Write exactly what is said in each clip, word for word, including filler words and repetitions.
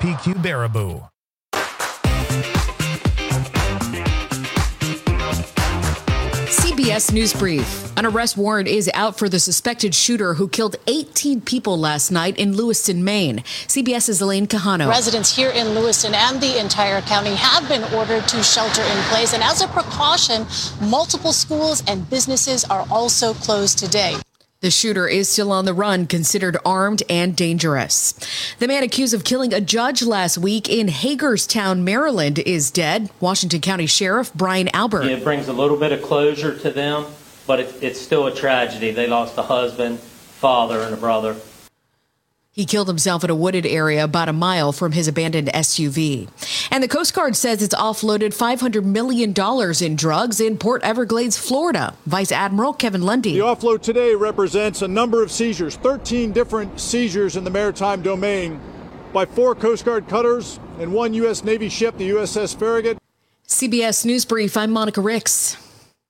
P Q Baraboo. C B S News Brief. An arrest warrant is out for the suspected shooter who killed eighteen people last night in Lewiston, Maine. CBS's Elaine Quijano. Residents here in Lewiston and the entire county have been ordered to shelter in place. And as a precaution, multiple schools and businesses are also closed today. The shooter is still on the run, considered armed and dangerous. The man accused of killing a judge last week in Hagerstown, Maryland, is dead. Washington County Sheriff Brian Albert. It brings a little bit of closure to them, but it, it's still a tragedy. They lost a husband, father, and a brother. He killed himself in a wooded area about a mile from his abandoned S U V. And the Coast Guard says it's offloaded five hundred million dollars in drugs in Port Everglades, Florida. Vice Admiral Kevin Lundy. The offload today represents a number of seizures, thirteen different seizures in the maritime domain by four Coast Guard cutters and one U S Navy ship, the U S S Farragut. C B S News Brief, I'm Monica Ricks.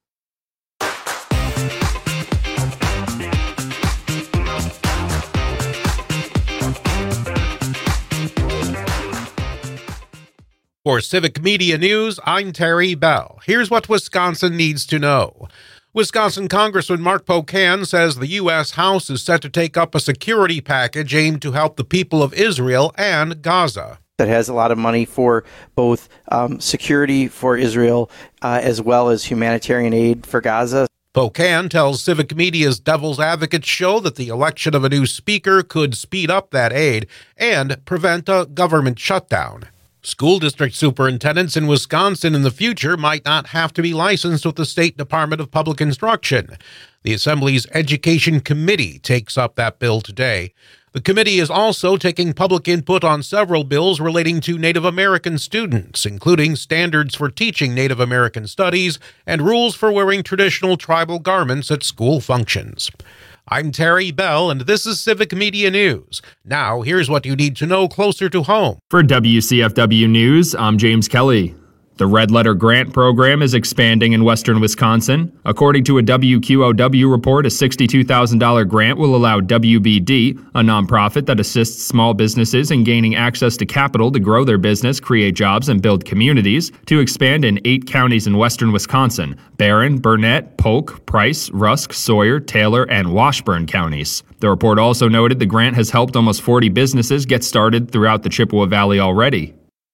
For Civic Media News, I'm Terry Bell. Here's what Wisconsin needs to know. Wisconsin Congressman Mark Pocan says the U S House is set to take up a security package aimed to help the people of Israel and Gaza. That has a lot of money for both um, security for Israel uh, as well as humanitarian aid for Gaza. Pocan tells Civic Media's Devil's Advocate show that the election of a new speaker could speed up that aid and prevent a government shutdown. School district superintendents in Wisconsin in the future might not have to be licensed with the State Department of Public Instruction. The Assembly's Education Committee takes up that bill today. The committee is also taking public input on several bills relating to Native American students, including standards for teaching Native American studies and rules for wearing traditional tribal garments at school functions. I'm Terry Bell, and this is Civic Media News. Now, here's what you need to know closer to home. For W C F W News, I'm James Kelly. The Red Letter Grant Program is expanding in western Wisconsin. According to a W Q O W report, a sixty-two thousand dollars grant will allow W B D, a nonprofit that assists small businesses in gaining access to capital to grow their business, create jobs, and build communities, to expand in eight counties in western Wisconsin: Barron, Burnett, Polk, Price, Rusk, Sawyer, Taylor, and Washburn counties. The report also noted the grant has helped almost forty businesses get started throughout the Chippewa Valley already.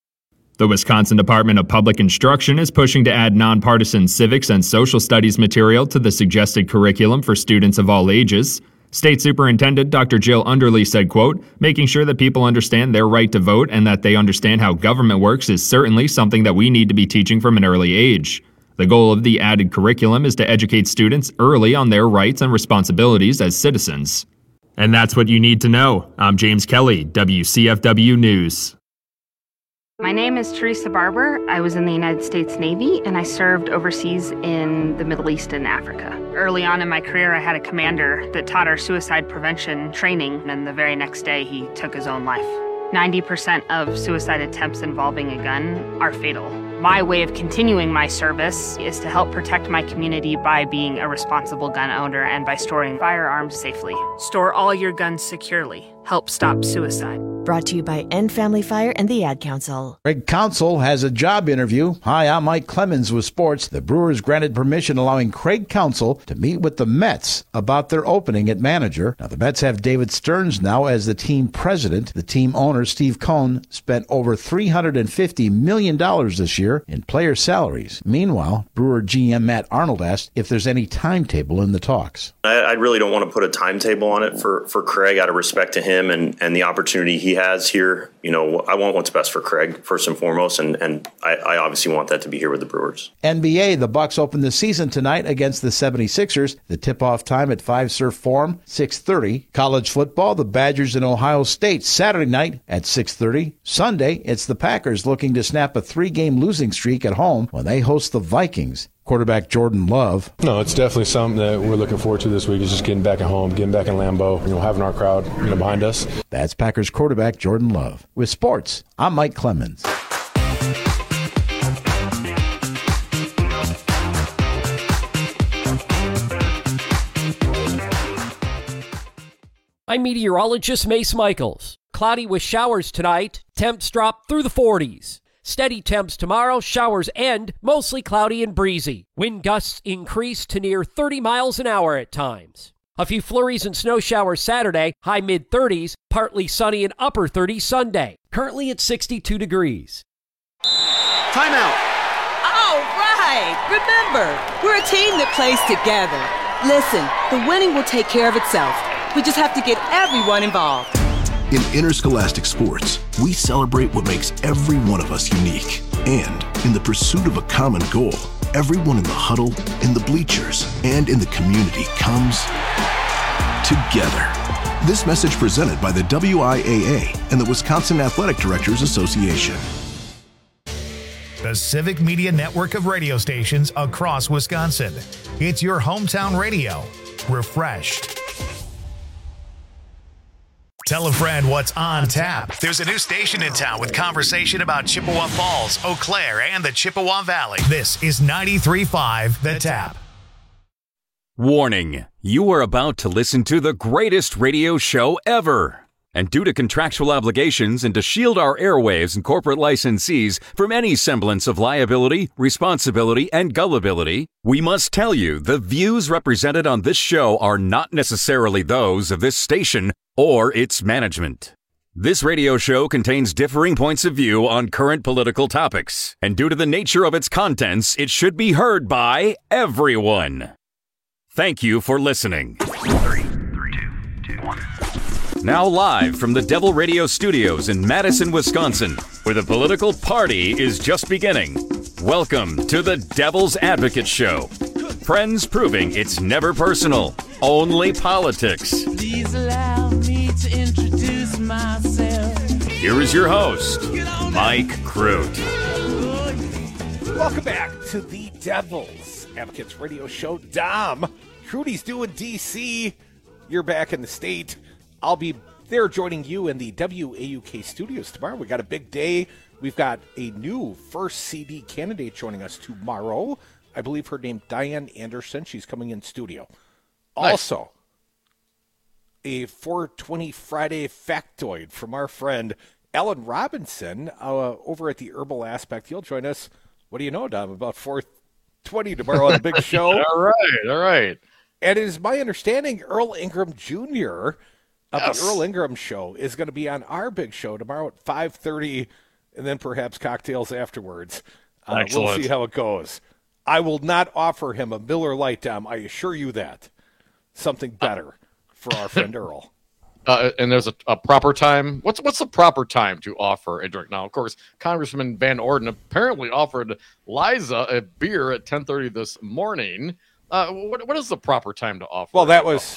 The Wisconsin Department of Public Instruction is pushing to add nonpartisan civics and social studies material to the suggested curriculum for students of all ages. State Superintendent Doctor Jill Underly said, quote, "Making sure that people understand their right to vote and that they understand how government works is certainly something that we need to be teaching from an early age. The goal of the added curriculum is to educate students early on their rights and responsibilities as citizens." And that's what you need to know. I'm James Kelly, W C F W News. My name is Teresa Barber. I was in the United States Navy, and I served overseas in the Middle East and Africa. Early on in my career, I had a commander that taught our suicide prevention training, and the very next day, he took his own life. ninety percent of suicide attempts involving a gun are fatal. My way of continuing my service is to help protect my community by being a responsible gun owner and by storing firearms safely. Store all your guns securely. Help stop suicide. Brought to you by End Family Fire and the Ad Council. Craig Counsell has a job interview. Hi, I'm Mike Clemens with sports. The Brewers granted permission allowing Craig Counsell to meet with the Mets about their opening at manager. Now, the Mets have David Stearns now as the team president. The team owner, Steve Cohn, spent over three hundred fifty million dollars this year in player salaries. Meanwhile, Brewer G M Matt Arnold asked if there's any timetable in the talks. I, I really don't want to put a timetable on it for, for Craig out of respect to him and, and the opportunity he has here. You know, I want what's best for Craig first and foremost, and, and I, I obviously want that to be here with the Brewers. N B A, the Bucks open the season tonight against the seventy-sixers. The tip-off time at five Surf Forum, six thirty. College football, the Badgers and Ohio State Saturday night at six thirty. Sunday, it's the Packers looking to snap a three-game losing streak at home when they host the Vikings. Quarterback Jordan Love. No, it's definitely something that we're looking forward to this week, is just getting back at home, getting back in Lambeau, you know, having our crowd, you know, behind us. That's Packers quarterback Jordan Love. With sports, I'm Mike Clemens. I'm meteorologist Mace Michaels. Cloudy with showers tonight. Temps drop through the forties. Steady temps tomorrow, showers end, mostly cloudy and breezy. Wind gusts increase to near thirty miles an hour at times. A few flurries and snow showers Saturday, high mid-thirties, partly sunny and upper thirties Sunday. Currently at sixty-two degrees. Timeout. All right. Remember, we're a team that plays together. Listen, the winning will take care of itself. We just have to get everyone involved. In interscholastic sports, we celebrate what makes every one of us unique. And in the pursuit of a common goal, everyone in the huddle, in the bleachers, and in the community comes together. This message presented by the W I A A and the Wisconsin Athletic Directors Association. The Civic Media network of radio stations across Wisconsin. It's your hometown radio. Refreshed. Tell a friend what's on tap. There's a new station in town with conversation about Chippewa Falls, Eau Claire, and the Chippewa Valley. This is ninety-three point five The Tap. Warning, you are about to listen to the greatest radio show ever. And due to contractual obligations and to shield our airwaves and corporate licensees from any semblance of liability, responsibility, and gullibility, we must tell you the views represented on this show are not necessarily those of this station or its management. This radio show contains differing points of view on current political topics, and due to the nature of its contents, it should be heard by everyone. Thank you for listening. Three, three, two, two, one. Now live from the Devil Radio Studios in Madison, Wisconsin, where the political party is just beginning. Welcome to the Devil's Advocate Show. Friends proving it's never personal, only politics. Please allow me to introduce myself. Here is your host, Mike Crute. Welcome back to the Devil's Advocates Radio Show. Dom, Crudy's doing D C. You're back in the state. I'll be there joining you in the W A U K studios tomorrow. We got a big day. We've got a new first C D candidate joining us tomorrow. I believe her name Diane Anderson. She's coming in studio. Nice. Also, a four twenty Friday factoid from our friend Alan Robinson uh, over at the Herbal Aspect. He'll join us. What do you know, Dom? About four twenty tomorrow on a big show. all right, all right. And it is my understanding Earl Ingram Junior of yes. the Earl Ingram Show is going to be on our big show tomorrow at five thirty, and then perhaps cocktails afterwards. Uh, Excellent. We'll see how it goes. I will not offer him a Miller Lite, Dom. I assure you that. Something better for our friend Earl. Uh, and there's a, a proper time. What's what's the proper time to offer a drink? Now, of course, Congressman Van Orden apparently offered Liza a beer at ten thirty this morning. Uh, what what is the proper time to offer? Well, that was,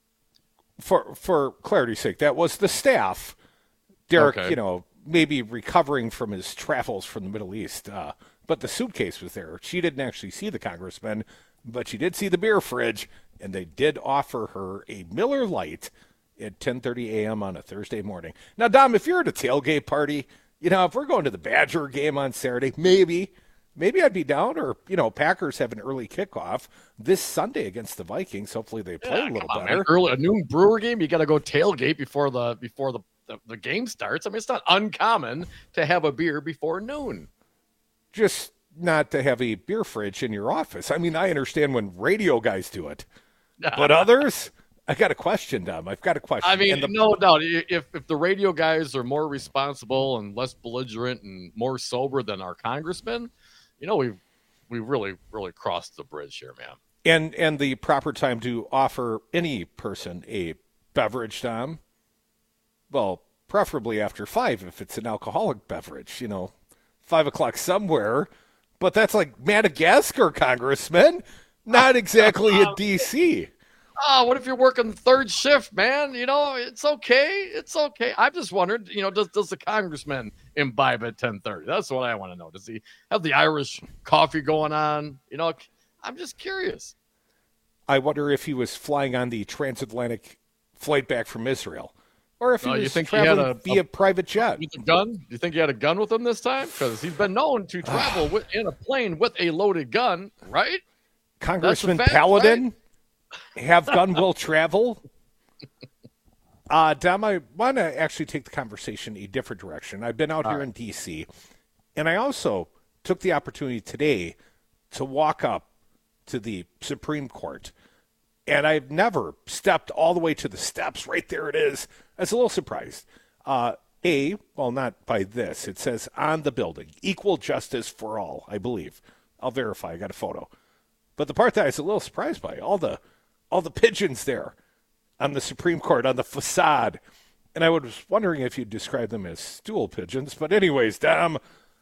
for for clarity's sake, that was the staff. Derek, okay. you know, maybe recovering from his travels from the Middle East, uh, but the suitcase was there. She didn't actually see the congressman, but she did see the beer fridge, and they did offer her a Miller Lite at ten thirty a.m. on a Thursday morning. Now, Dom, if you're at a tailgate party, you know, if we're going to the Badger game on Saturday, maybe, maybe I'd be down. Or, you know, Packers have an early kickoff this Sunday against the Vikings. Hopefully they play yeah, a little on, better. Man. Early, a noon Brewer game, you got to go tailgate before the before the, the, the game starts. I mean, it's not uncommon to have a beer before noon. Just not to have a beer fridge in your office. I mean, I understand when radio guys do it, but others... I got a question, Dom. I've got a question. I mean, the- no doubt. If if the radio guys are more responsible and less belligerent and more sober than our congressmen, you know, we've we really really crossed the bridge here, man. And and the proper time to offer any person a beverage, Dom. Well, preferably after five if it's an alcoholic beverage. You know, five o'clock somewhere. But that's like Madagascar, Congressman. Not exactly a D C. Oh, what if you're working third shift, man? You know, it's okay. It's okay. I've just wondered, you know, does does the congressman imbibe at ten thirty? That's what I want to know. Does he have the Irish coffee going on? You know, I'm just curious. I wonder if he was flying on the transatlantic flight back from Israel, or if he no, was you think traveling he had a, via a, private jet. With a gun? Do you think he had a gun with him this time? Because he's been known to travel with, in a plane with a loaded gun, right? Congressman fact, Paladin? Right? Have gun will travel. Uh, Dom, I want to actually take the conversation a different direction. I've been out All here right. in D C, and I also took the opportunity today to walk up to the Supreme Court. And I've never stepped all the way to the steps. Right there it is. I was a little surprised. Uh, A, well, not by this. It says on the building, equal justice for all, I believe. I'll verify. I got a photo. But the part that I was a little surprised by, all the all the pigeons there on the Supreme Court, on the facade. And I was wondering if you'd describe them as stool pigeons. But anyways, Dom,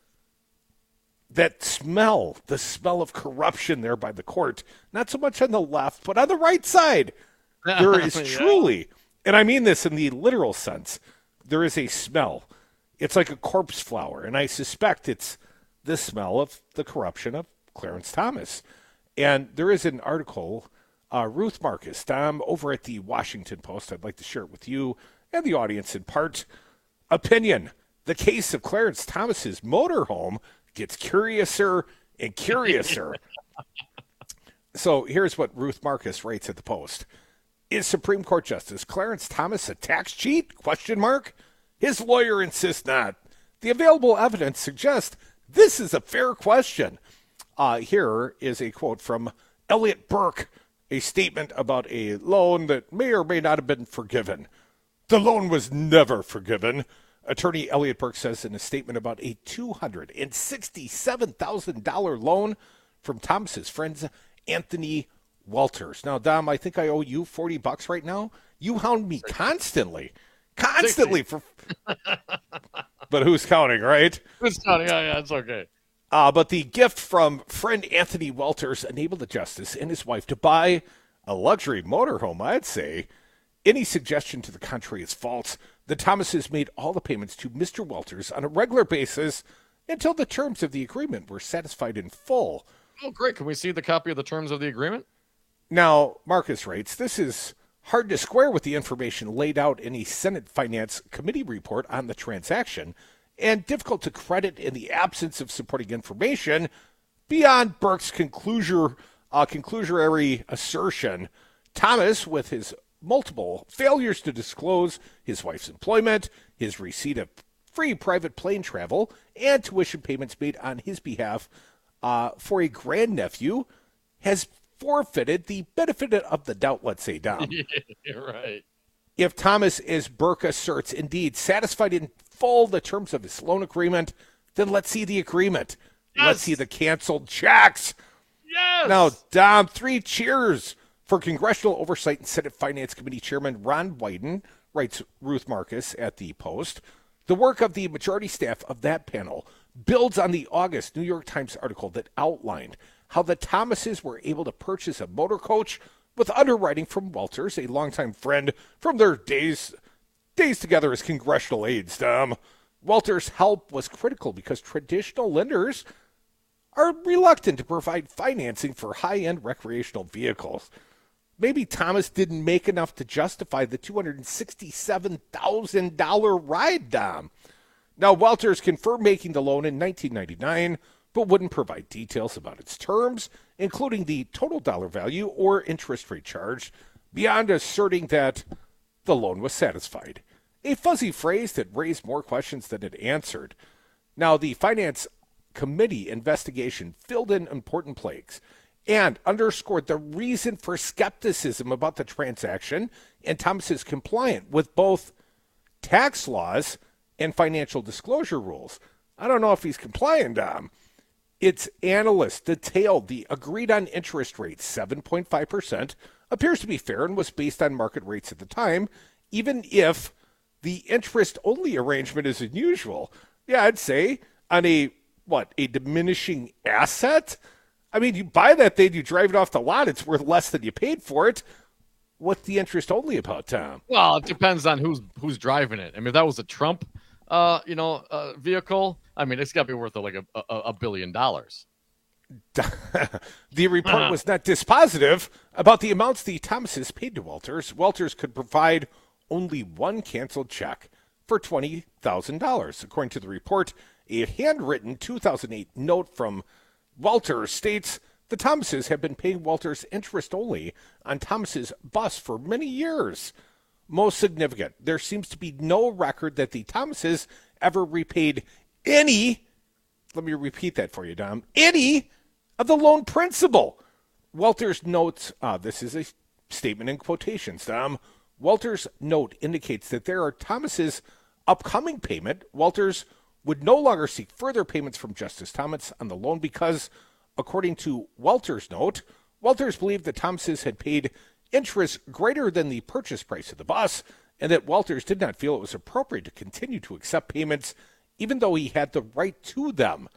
that smell, the smell of corruption there by the court, not so much on the left, but on the right side, there is Yeah. truly, and I mean this in the literal sense, there is a smell. It's like a corpse flower, and I suspect it's the smell of the corruption of Clarence Thomas. And there is an article, uh, Ruth Marcus, Dom, over at the Washington Post. I'd like to share it with you and the audience in part. Opinion: the case of Clarence Thomas's motorhome gets curiouser and curiouser. So here's what Ruth Marcus writes at the Post. Is Supreme Court Justice Clarence Thomas a tax cheat? Question mark. His lawyer insists not. The available evidence suggests this is a fair question. Uh, here is a quote from Elliot Burke, a statement about a loan that may or may not have been forgiven. The loan was never forgiven. Attorney Elliot Burke says in a statement about a two hundred sixty-seven thousand dollars loan from Thomas's friends Anthony Walters. Now, Dom, I think I owe you forty bucks right now. You hound me constantly, constantly for. But who's counting, right? Who's counting? Yeah, yeah, it's okay. Uh, but the gift from friend Anthony Walters enabled the justice and his wife to buy a luxury motorhome, I'd say. Any suggestion to the contrary is false. The Thomases made all the payments to Mister Walters on a regular basis until the terms of the agreement were satisfied in full. Oh, great. Can we see the copy of the terms of the agreement? Now, Marcus writes, this is hard to square with the information laid out in a Senate Finance Committee report on the transaction, and difficult to credit in the absence of supporting information beyond Burke's conclusion, uh, conclusory assertion. Thomas, with his multiple failures to disclose his wife's employment, his receipt of free private plane travel, and tuition payments made on his behalf uh, for a grandnephew, has forfeited the benefit of the doubt, let's say, Dom. You're right. If Thomas, as Burke asserts, indeed satisfied in full the terms of his loan agreement, then let's see the agreement. Yes. Let's see the canceled checks. Yes. Now, Dom, three cheers for Congressional Oversight and Senate Finance Committee Chairman Ron Wyden, writes Ruth Marcus at the Post. The work of the majority staff of that panel builds on the August New York Times article that outlined how the Thomases were able to purchase a motor coach with underwriting from Walters, a longtime friend from their days days together as congressional aides. Dom, Walters' help was critical because traditional lenders are reluctant to provide financing for high-end recreational vehicles. Maybe Thomas didn't make enough to justify the two hundred sixty-seven thousand dollars ride, Dom. Now, Walters confirmed making the loan in nineteen ninety-nine, but wouldn't provide details about its terms, including the total dollar value or interest rate charged, beyond asserting that the loan was satisfied. A fuzzy phrase that raised more questions than it answered. Now, the Finance Committee investigation filled in important blanks and underscored the reason for skepticism about the transaction, and Thomas is compliant with both tax laws and financial disclosure rules. I don't know if he's compliant, Dom. Its analysts detailed the agreed-on interest rate, seven point five percent, appears to be fair and was based on market rates at the time, even if the interest-only arrangement is unusual. Yeah, I'd say on a, what, a diminishing asset? I mean, you buy that thing, you drive it off the lot, it's worth less than you paid for it. What's the interest only about, Tom? Well, it depends on who's who's driving it. I mean, if that was a Trump, uh, you know, uh, vehicle, I mean, it's got to be worth like a, a, a billion dollars. The report uh-huh. was not dispositive about the amounts the Thomases paid to Walters. Walters could provide only one canceled check for twenty thousand dollars. According to the report, a handwritten two thousand eight note from Walters states the Thomases have been paying Walters interest only on Thomas's bus for many years. most significant. There seems to be no record that the Thomases ever repaid any, let me repeat that for you, Dom, any of the loan principal. Welter's notes, uh, this is a statement in quotations, Dom. Welter's note indicates that there are Thomas's upcoming payment. Welter's would no longer seek further payments from Justice Thomas on the loan because, according to Welter's note, Welter's believed that Thomas's had paid interest greater than the purchase price of the bus, and that Welter's did not feel it was appropriate to continue to accept payments even though he had the right to them.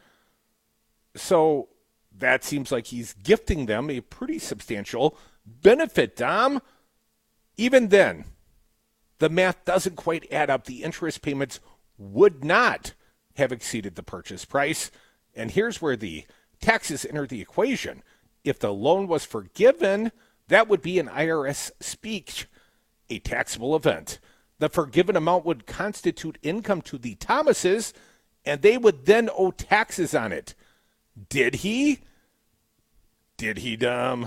So that seems like he's gifting them a pretty substantial benefit, Dom. Even then, the math doesn't quite add up. The interest payments would not have exceeded the purchase price. And here's where the taxes enter the equation. If the loan was forgiven, that would be an I R S speak, a taxable event. The forgiven amount would constitute income to the Thomases, and they would then owe taxes on it. Did he? Did he, Dom?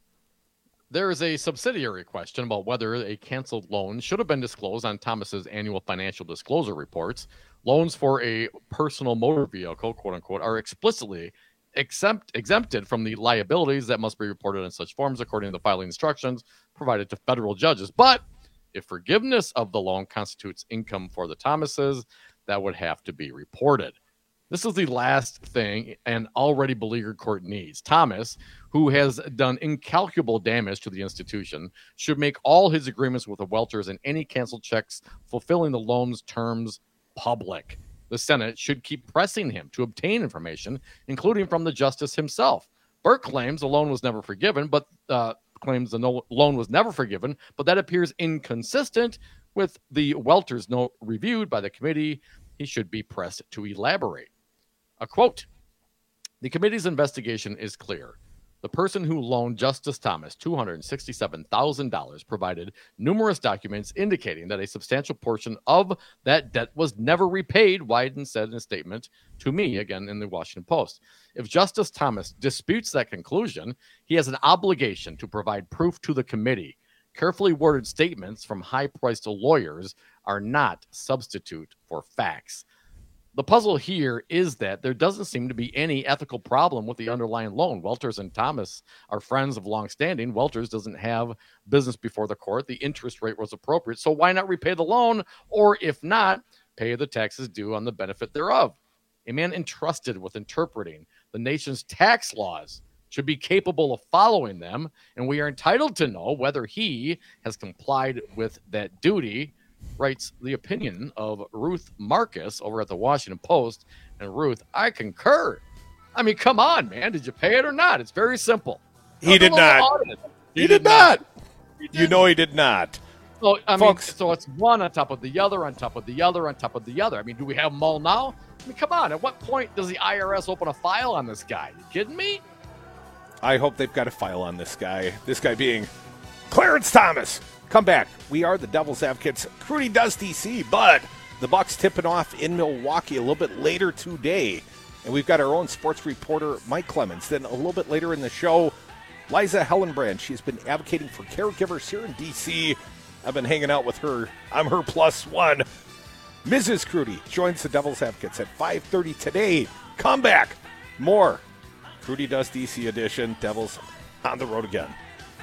There is a subsidiary question about whether a canceled loan should have been disclosed on Thomas's annual financial disclosure reports. Loans for a personal motor vehicle, quote unquote, are explicitly exempt, exempted from the liabilities that must be reported in such forms according to the filing instructions provided to federal judges. But if forgiveness of the loan constitutes income for the Thomases, that would have to be reported. This is the last thing an already beleaguered court needs. Thomas, who has done incalculable damage to the institution, should make all his agreements with the Welters and any canceled checks fulfilling the loan's terms public. The Senate should keep pressing him to obtain information, including from the justice himself. Burke claims the loan was never forgiven, but uh, claims the no- loan was never forgiven, but that appears inconsistent with the Welters note reviewed by the committee. He should be pressed to elaborate. A quote, the committee's investigation is clear. The person who loaned Justice Thomas two hundred sixty-seven thousand dollars provided numerous documents indicating that a substantial portion of that debt was never repaid, Wyden said in a statement to me, again in the Washington Post. If Justice Thomas disputes that conclusion, he has an obligation to provide proof to the committee. Carefully worded statements from high-priced lawyers are not substitute for facts. The puzzle here is that there doesn't seem to be any ethical problem with the underlying loan. Welters and Thomas are friends of long standing. Welters doesn't have business before the court. The interest rate was appropriate. So why not repay the loan? Or if not, pay the taxes due on the benefit thereof. A man entrusted with interpreting the nation's tax laws should be capable of following them. And we are entitled to know whether he has complied with that duty, writes the opinion of Ruth Marcus over at the Washington Post. And Ruth, I concur. I mean, come on, man. Did you pay it or not? It's very simple. He did not. He, he did, did not. not. He you know he did not. So, I Folks, mean, so it's one on top of the other, on top of the other, on top of the other. I mean, do we have them all now? I mean, come on. At what point does the I R S open a file on this guy? You kidding me? I hope they've got a file on this guy. This guy being Clarence Thomas. Come back. We are the Devil's Advocates. Crudy does D C, but the Bucks tipping off in Milwaukee a little bit later today. And we've got our own sports reporter, Mike Clemens. Then a little bit later in the show, Liza Hellenbrand. She's been advocating for caregivers here in D C. I've been hanging out with her. I'm her plus one. Missus Crudy joins the Devil's Advocates at five thirty today. Come back. More Crudy does D C edition. Devils on the road again.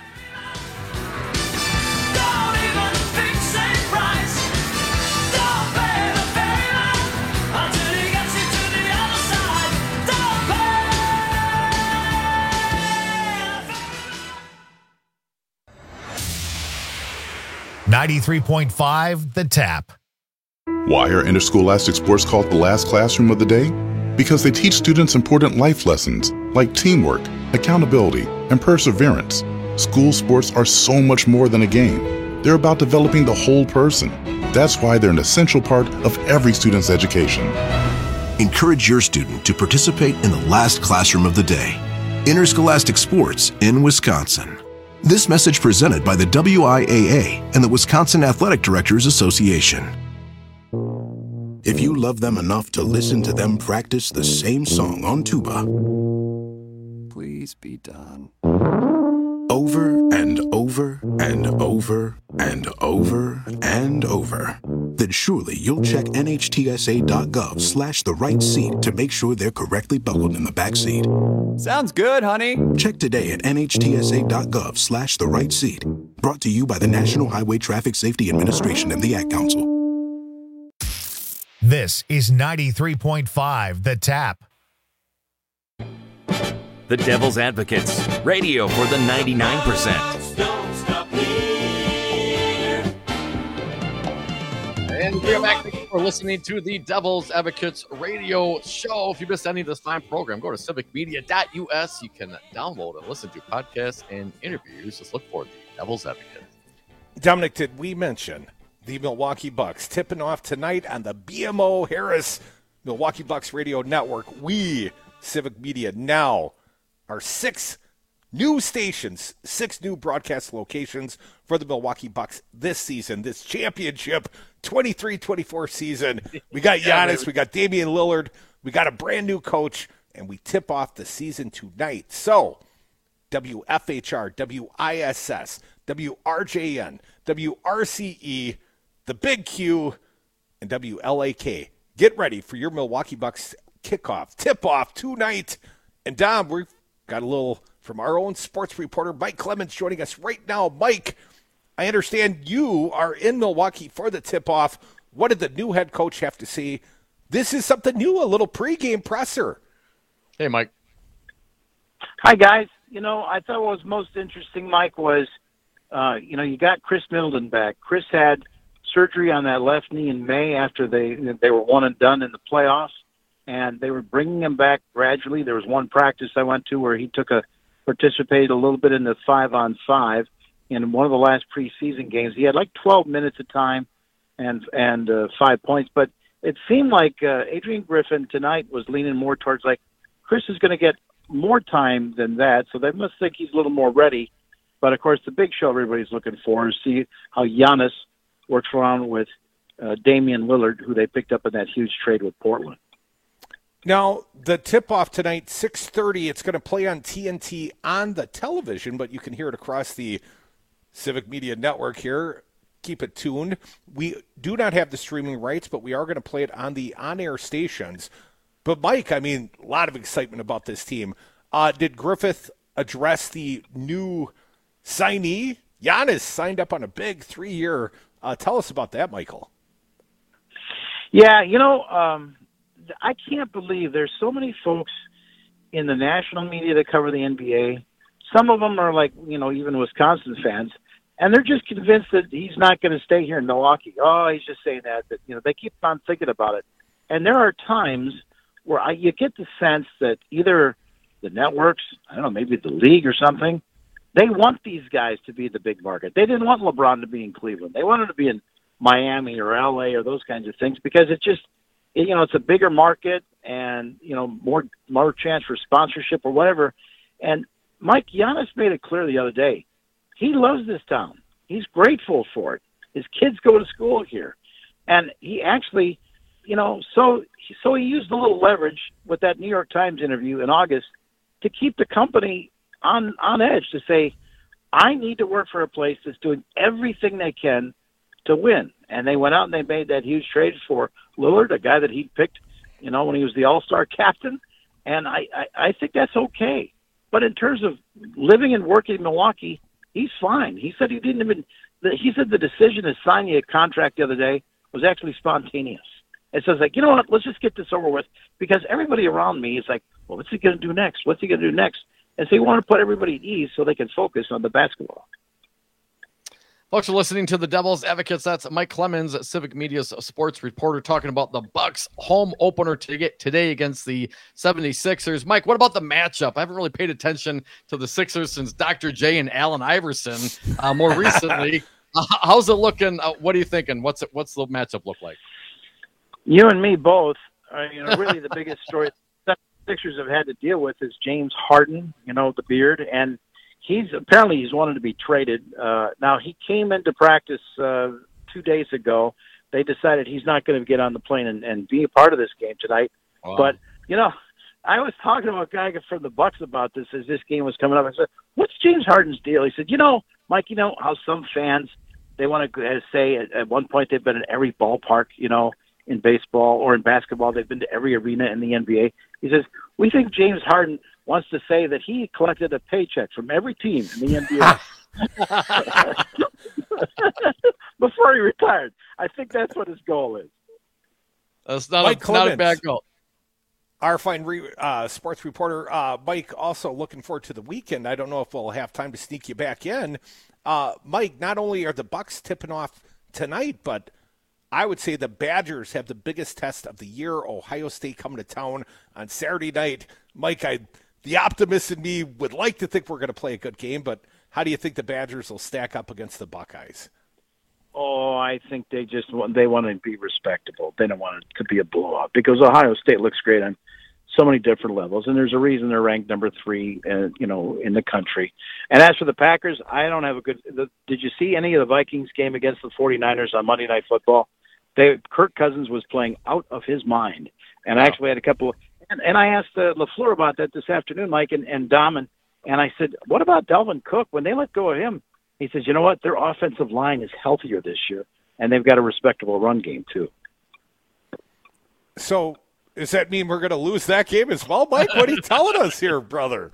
ninety-three point five The Tap. Why are interscholastic sports called the last classroom of the day? Because they teach students important life lessons like teamwork, accountability, and perseverance. School sports are so much more than a game. They're about developing the whole person. That's why they're an essential part of every student's education. Encourage your student to participate in the last classroom of the day. Interscholastic sports in Wisconsin. This message presented by the W I A A and the Wisconsin Athletic Directors Association. If you love them enough to listen to them practice the same song on tuba, please be done. Over and over and over and over and over. Then surely you'll check nhtsa.gov slash the right seat to make sure they're correctly buckled in the back seat. Sounds good, honey. Check today at nhtsa.gov slash the right seat. Brought to you by the National Highway Traffic Safety Administration and the Ad Council. This is ninety-three point five The Tap. The Devil's Advocates, radio for the ninety-nine percent. And we're back for listening to the Devil's Advocates radio show. If you missed any of this fine program, go to civic media dot u s. You can download and listen to podcasts and interviews. Just look for the Devil's Advocate. Dominic, did we mention the Milwaukee Bucks tipping off tonight on the B M O Harris Milwaukee Bucks Radio Network? We, Civic Media, now are six new stations, six new broadcast locations for the Milwaukee Bucks this season, this championship twenty-three twenty-four season. We got Giannis, we got Damian Lillard, we got a brand new coach, and we tip off the season tonight. So, W F H R, W I S S, W R J N, W R C E, the Big Q, and W L A K. Get ready for your Milwaukee Bucks kickoff, tip-off tonight. And Dom, we've got a little from our own sports reporter, Mike Clemens, joining us right now. Mike, I understand you are in Milwaukee for the tip-off. What did the new head coach have to say? This is something new, a little pregame presser. Hey, Mike. Hi, guys. You know, I thought what was most interesting, Mike, was, uh, you know, you got Chris Middleton back. Chris had surgery on that left knee in May after they they were one and done in the playoffs. And they were bringing him back gradually. There was one practice I went to where he took a participated a little bit in the five-on-five in one of the last preseason games. He had like twelve minutes of time and and uh, five points. But it seemed like uh, Adrian Griffin tonight was leaning more towards like Chris is going to get more time than that, so they must think he's a little more ready. But, of course, the big show everybody's looking for is see how Giannis works around with uh, Damian Lillard, who they picked up in that huge trade with Portland. Now, the tip-off tonight, six thirty, it's going to play on T N T on the television, but you can hear it across the Civic Media Network here. Keep it tuned. We do not have the streaming rights, but we are going to play it on the on-air stations. But, Mike, I mean, a lot of excitement about this team. Uh, did Griffith address the new signee? Giannis signed up on a big three-year. Uh, tell us about that, Michael. Yeah, you know, um, I can't believe there's so many folks in the national media that cover the N B A. Some of them are like, you know, even Wisconsin fans, and they're just convinced that he's not going to stay here in Milwaukee. Oh, he's just saying that. That you know, they keep on thinking about it. And there are times where I, you get the sense that either the networks, I don't know, maybe the league or something, they want these guys to be the big market. They didn't want LeBron to be in Cleveland. They wanted to be in Miami or L A or those kinds of things because it just, it, you know, it's a bigger market and, you know, more more chance for sponsorship or whatever. And Mike Giannis made it clear the other day. He loves this town. He's grateful for it. His kids go to school here. And he actually, you know, so so he used a little leverage with that New York Times interview in August to keep the company on on edge to say, I need to work for a place that's doing everything they can to win. And they went out and they made that huge trade for Lillard, a guy that he picked, you know, when he was the All-Star captain. And I, I, I think that's okay. But in terms of living and working in Milwaukee, he's fine. He said he didn't even – he said the decision to sign you a contract the other day was actually spontaneous. It says, like, you know what, let's just get this over with because everybody around me is like, well, what's he going to do next? What's he going to do next? And so you want to put everybody at ease so they can focus on the basketball. Folks are listening to the Devil's Advocates. That's Mike Clemens, Civic Media's sports reporter, talking about the Bucks home opener to get today against the seventy-sixers. Mike, what about the matchup? I haven't really paid attention to the Sixers since Doctor J and Allen Iverson uh, more recently. uh, how's it looking? Uh, what are you thinking? What's it, what's the matchup look like? You and me both. Uh, you know, really the biggest story that the Sixers have had to deal with is James Harden, you know, the beard, and he's apparently he's wanted to be traded. Uh, now he came into practice uh, two days ago. They decided he's not going to get on the plane and, and be a part of this game tonight. Wow. But you know, I was talking to a guy from the Bucks about this as this game was coming up. I said, "What's James Harden's deal?" He said, "You know, Mike, you know how some fans they want to say at, at one point they've been in every ballpark, you know, in baseball or in basketball, they've been to every arena in the N B A." He says, "We think James Harden wants to say that he collected a paycheck from every team in the N B A before he retired." I think that's what his goal is. That's not, Mike a, not a bad goal. Our fine re- uh, sports reporter, uh, Mike, also looking forward to the weekend. I don't know if we'll have time to sneak you back in. Uh, Mike, not only are the Bucks tipping off tonight, but I would say the Badgers have the biggest test of the year. Ohio State coming to town on Saturday night. Mike, I, the optimist in me would like to think we're going to play a good game, but how do you think the Badgers will stack up against the Buckeyes? Oh, I think they just want, they want to be respectable. They don't want it to be a blowout because Ohio State looks great on so many different levels, and there's a reason they're ranked number three, uh, you know, in the country. And as for the Packers, I don't have a good. The, did you see any of the Vikings game against the 49ers on Monday Night Football? They Kirk Cousins was playing out of his mind, and I actually had a couple. Of, and, and I asked uh, LaFleur about that this afternoon, Mike and, and Dom, and, and I said, "What about Dalvin Cook when they let go of him?" He says, "You know what? Their offensive line is healthier this year, and they've got a respectable run game too." So does that mean we're going to lose that game as well, Mike? What are you telling us here, brother?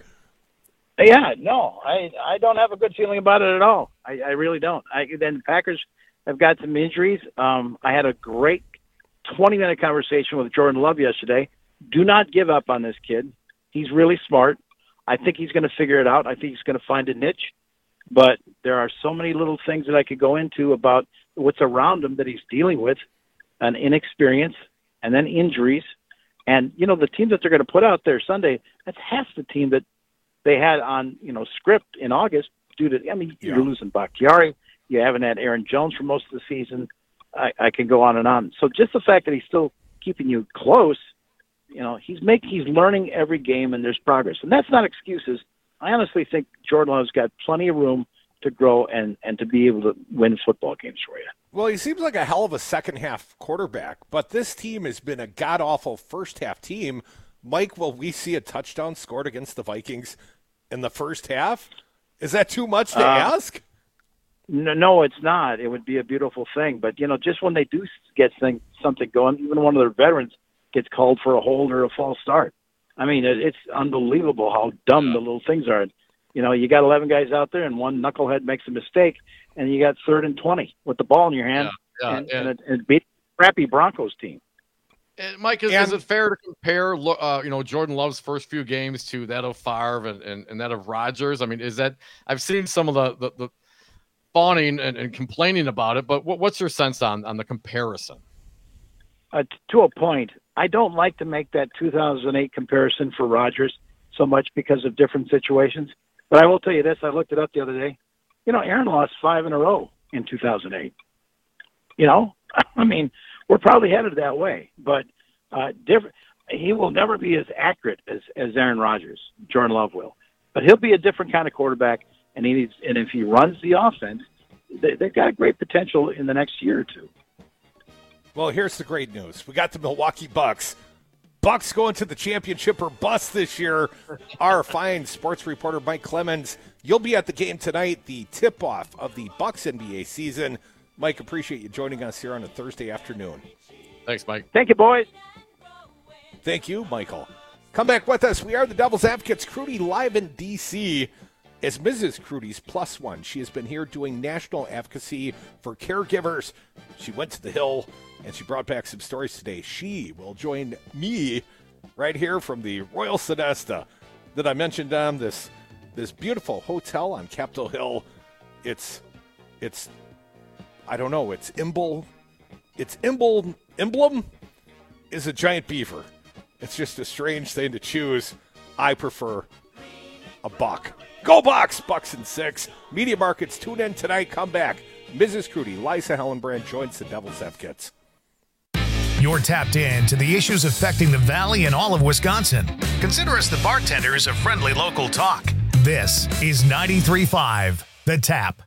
Yeah, no, I I don't have a good feeling about it at all. I, I really don't. I, then the Packers have got some injuries. Um, I had a great twenty-minute conversation with Jordan Love yesterday. Do not give up on this kid. He's really smart. I think he's going to figure it out. I think he's going to find a niche. But there are so many little things that I could go into about what's around him that he's dealing with, an inexperience, and then injuries. And, you know, the team that they're going to put out there Sunday, that's half the team that they had on, you know, script in August due to, I mean, yeah. You're losing Bakhtiari. You haven't had Aaron Jones for most of the season. I, I can go on and on. So just the fact that he's still keeping you close, you know, he's make, he's learning every game and there's progress. And that's not excuses. I honestly think Jordan Love's got plenty of room to grow and, and to be able to win football games for you. Well, he seems like a hell of a second-half quarterback, but this team has been a god-awful first-half team. Mike, will we see a touchdown scored against the Vikings in the first half? Is that too much to uh, ask? No, no, it's not. It would be a beautiful thing. But, you know, just when they do get thing, something going, even one of their veterans gets called for a hold or a false start. I mean, it's unbelievable how dumb the little things are. You know, you got eleven guys out there, and one knucklehead makes a mistake, and you got third and twenty with the ball in your hand, yeah, yeah, and, and, and, and beat a crappy Broncos team. And Mike, is, and, is it fair to compare, uh, you know, Jordan Love's first few games to that of Favre and, and, and that of Rodgers? I mean, is that I've seen some of the the, the fawning and, and complaining about it, but what, what's your sense on on the comparison? Uh, to a point. I don't like to make that two thousand eight comparison for Rodgers so much because of different situations. But I will tell you this. I looked it up the other day. You know, Aaron lost five in a row in two thousand eight. You know, I mean, we're probably headed that way. But uh, different. He will never be as accurate as, as Aaron Rodgers, Jordan Love will. But he'll be a different kind of quarterback. And, he needs, and if he runs the offense, they, they've got great potential in the next year or two. Well, here's the great news. We got the Milwaukee Bucks. Bucks going to the championship or bust this year. Our fine sports reporter, Mike Clemens, you'll be at the game tonight, the tip-off of the Bucks N B A season. Mike, appreciate you joining us here on a Thursday afternoon. Thanks, Mike. Thank you, boys. Thank you, Michael. Come back with us. We are the Devil's Advocates. Crudy live in D C as Missus Crudy's plus one. She has been here doing national advocacy for caregivers. She went to the Hill, and she brought back some stories today. She will join me right here from the Royal Sonesta that I mentioned on this this beautiful hotel on Capitol Hill. It's, it's, I don't know, it's Imble, it's Imble, emblem is a giant beaver. It's just a strange thing to choose. I prefer a buck. Go Bucks! Bucks and six. Media Markets, tune in tonight. Come back. Missus Crudy, Lisa Hellenbrand joins the Devil's Advocates. You're tapped in to the issues affecting the Valley and all of Wisconsin. Consider us the bartenders of friendly local talk. This is ninety-three point five, The Tap.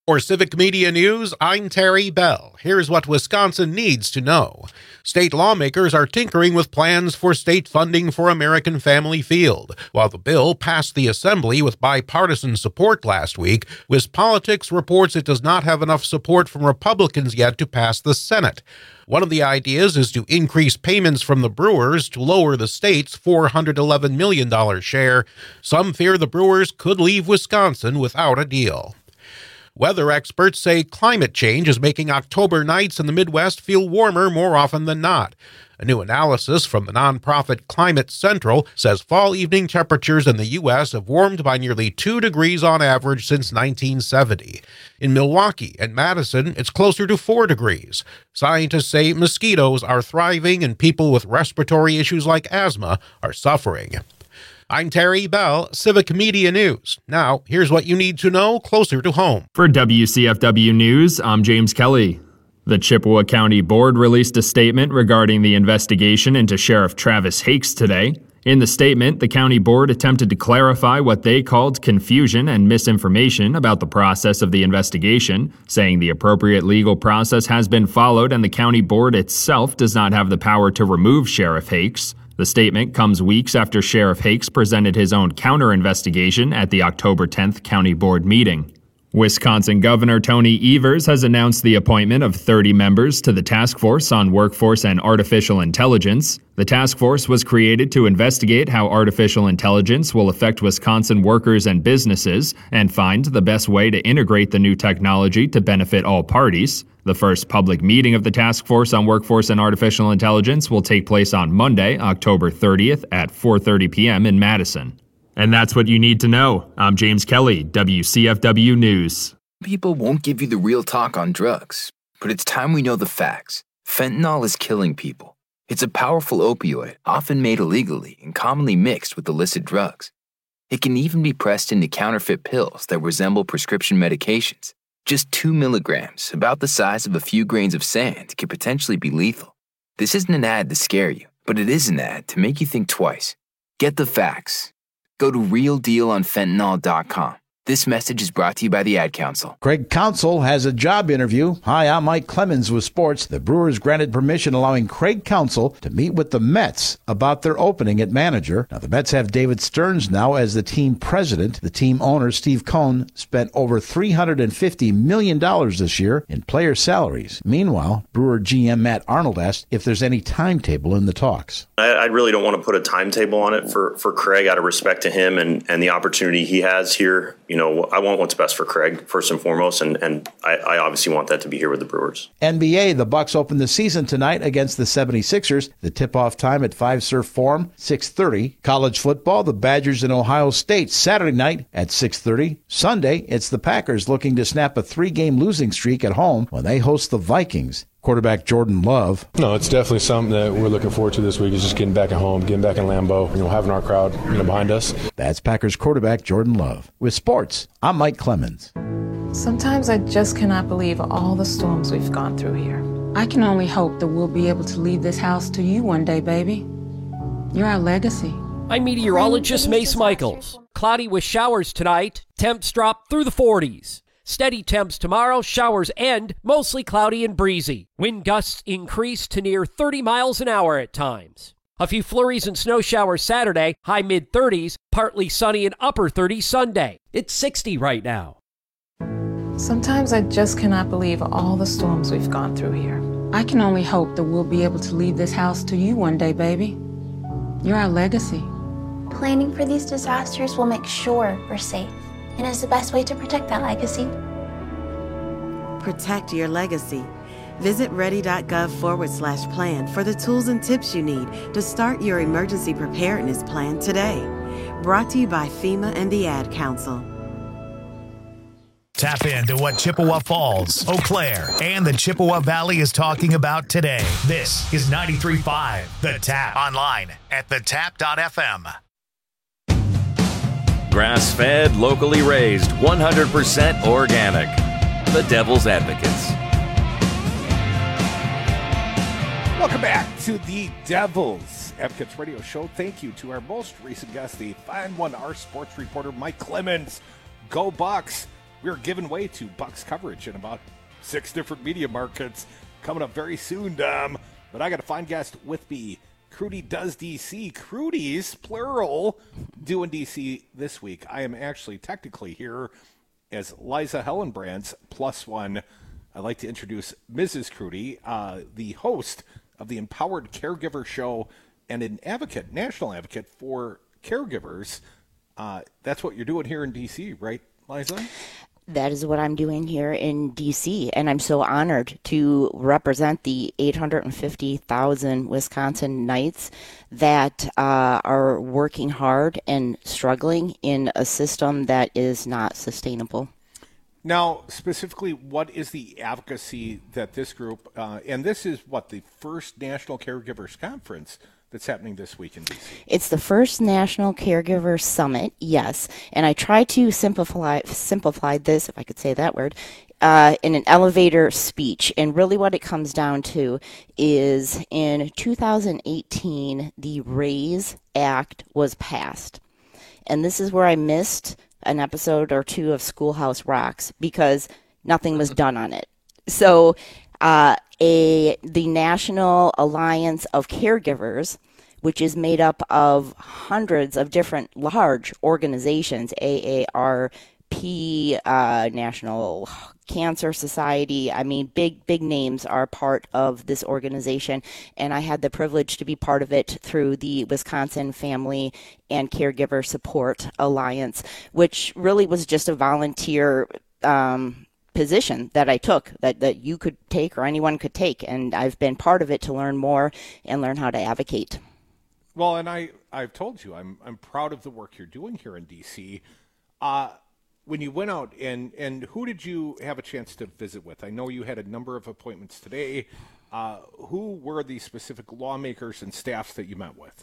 For Civic Media News, I'm Terry Bell. Here's what Wisconsin needs to know. State lawmakers are tinkering with plans for state funding for American Family Field. While the bill passed the Assembly with bipartisan support last week, WisPolitics reports it does not have enough support from Republicans yet to pass the Senate. One of the ideas is to increase payments from the Brewers to lower the state's four hundred eleven million dollars share. Some fear the Brewers could leave Wisconsin without a deal. Weather experts say climate change is making October nights in the Midwest feel warmer more often than not. A new analysis from the nonprofit Climate Central says fall evening temperatures in the U S have warmed by nearly two degrees on average since nineteen seventy. In Milwaukee and Madison, it's closer to four degrees. Scientists say mosquitoes are thriving and people with respiratory issues like asthma are suffering. I'm Terry Bell, Civic Media News. Now, here's what you need to know closer to home. For W C F W News, I'm James Kelly. The Chippewa County Board released a statement regarding the investigation into Sheriff Travis Hakes today. In the statement, the county board attempted to clarify what they called confusion and misinformation about the process of the investigation, saying the appropriate legal process has been followed and the county board itself does not have the power to remove Sheriff Hakes. The statement comes weeks after Sheriff Hakes presented his own counter-investigation at the October tenth County Board meeting. Wisconsin Governor Tony Evers has announced the appointment of thirty members to the Task Force on Workforce and Artificial Intelligence. The task force was created to investigate how artificial intelligence will affect Wisconsin workers and businesses and find the best way to integrate the new technology to benefit all parties. The first public meeting of the Task Force on Workforce and Artificial Intelligence will take place on Monday, October thirtieth at four thirty p.m. in Madison. And that's what you need to know. I'm James Kelly, W C F W News. People won't give you the real talk on drugs, but it's time we know the facts. Fentanyl is killing people. It's a powerful opioid, often made illegally and commonly mixed with illicit drugs. It can even be pressed into counterfeit pills that resemble prescription medications. Just two milligrams, about the size of a few grains of sand, could potentially be lethal. This isn't an ad to scare you, but it is an ad to make you think twice. Get the facts. Go to real deal on fentanyl dot com. This message is brought to you by the Ad Council. Craig Counsell has a job interview. Hi, I'm Mike Clemens with sports. The Brewers granted permission allowing Craig Counsell to meet with the Mets about their opening at manager. Now, the Mets have David Stearns now as the team president. The team owner, Steve Cohn, spent over three hundred fifty million dollars this year in player salaries. Meanwhile, Brewer G M Matt Arnold asked if there's any timetable in the talks. I, I really don't want to put a timetable on it for, for Craig out of respect to him and, and the opportunity he has here. You know, I want what's best for Craig, first and foremost, and, and I, I obviously want that to be here with the Brewers. N B A, the Bucks open the season tonight against the seventy-sixers. The tip-off time at five Surf Forum, six thirty. College football, the Badgers and Ohio State, Saturday night at six thirty. Sunday, it's the Packers looking to snap a three-game losing streak at home when they host the Vikings. Quarterback Jordan Love. No, it's definitely something that we're looking forward to this week is just getting back at home, getting back in Lambeau, you know, having our crowd, you know, behind us. That's Packers quarterback Jordan Love. With sports, I'm Mike Clemens. Sometimes I just cannot believe all the storms we've gone through here. I can only hope that we'll be able to leave this house to you one day, baby. You're our legacy. I'm meteorologist Mace Michaels. Cloudy with showers tonight. Temps drop through the forties. Steady temps tomorrow, showers end, mostly cloudy and breezy. Wind gusts increase to near thirty miles an hour at times. A few flurries and snow showers Saturday, high mid-thirties, partly sunny and upper thirties Sunday. It's sixty right now. Sometimes I just cannot believe all the storms we've gone through here. I can only hope that we'll be able to leave this house to you one day, baby. You're our legacy. Planning for these disasters will make sure we're safe. And is the best way to protect that legacy. Protect your legacy. Visit ready.gov forward slash plan for the tools and tips you need to start your emergency preparedness plan today. Brought to you by FEMA and the Ad Council. Tap into what Chippewa Falls, Eau Claire, and the Chippewa Valley is talking about today. This is ninety-three point five The Tap. Online at the tap dot f m. Grass-fed, locally raised, one hundred percent organic. The Devil's Advocates. Welcome back to the Devil's Advocates Radio Show. Thank you to our most recent guest, the fine one, our sports reporter, Mike Clemens. Go Bucks. we're giving way to Bucks coverage in about six different media markets coming up very soon, Dom. But I got a fine guest with me. Crudy Does D C. Crudy's, plural, doing D C this week. I am actually technically here as Liza Hellenbrand's plus one. I'd like to introduce Missus Crudy, uh, the host of the Empowered Caregiver Show and an advocate, national advocate for caregivers. Uh, that's what you're doing here in D C, right, Liza? That is what I'm doing here in D C, and I'm so honored to represent the eight hundred fifty thousand Wisconsinites that uh, are working hard and struggling in a system that is not sustainable. Now, specifically, what is the advocacy that this group, uh, and this is what, the first National Caregivers Conference that's happening this week in D C? It's the first National Caregiver Summit, yes. And I try to simplify simplify this, if I could say that word, uh, in an elevator speech. And really what it comes down to is in two thousand eighteen, the RAISE Act was passed. And this is where I missed an episode or two of Schoolhouse Rocks because nothing was done on it. So uh, a the National Alliance of Caregivers, which is made up of hundreds of different large organizations, A A R P, uh, National Cancer Society, I mean, big, big names are part of this organization, and I had the privilege to be part of it through the Wisconsin Family and Caregiver Support Alliance, which really was just a volunteer um, position that I took, that, that you could take or anyone could take, and I've been part of it to learn more and learn how to advocate. Well, and I, I've told you, I'm I'm proud of the work you're doing here in D C. Uh, when you went out, and, and who did you have a chance to visit with? I know you had a number of appointments today. Uh, who were the specific lawmakers and staffs that you met with?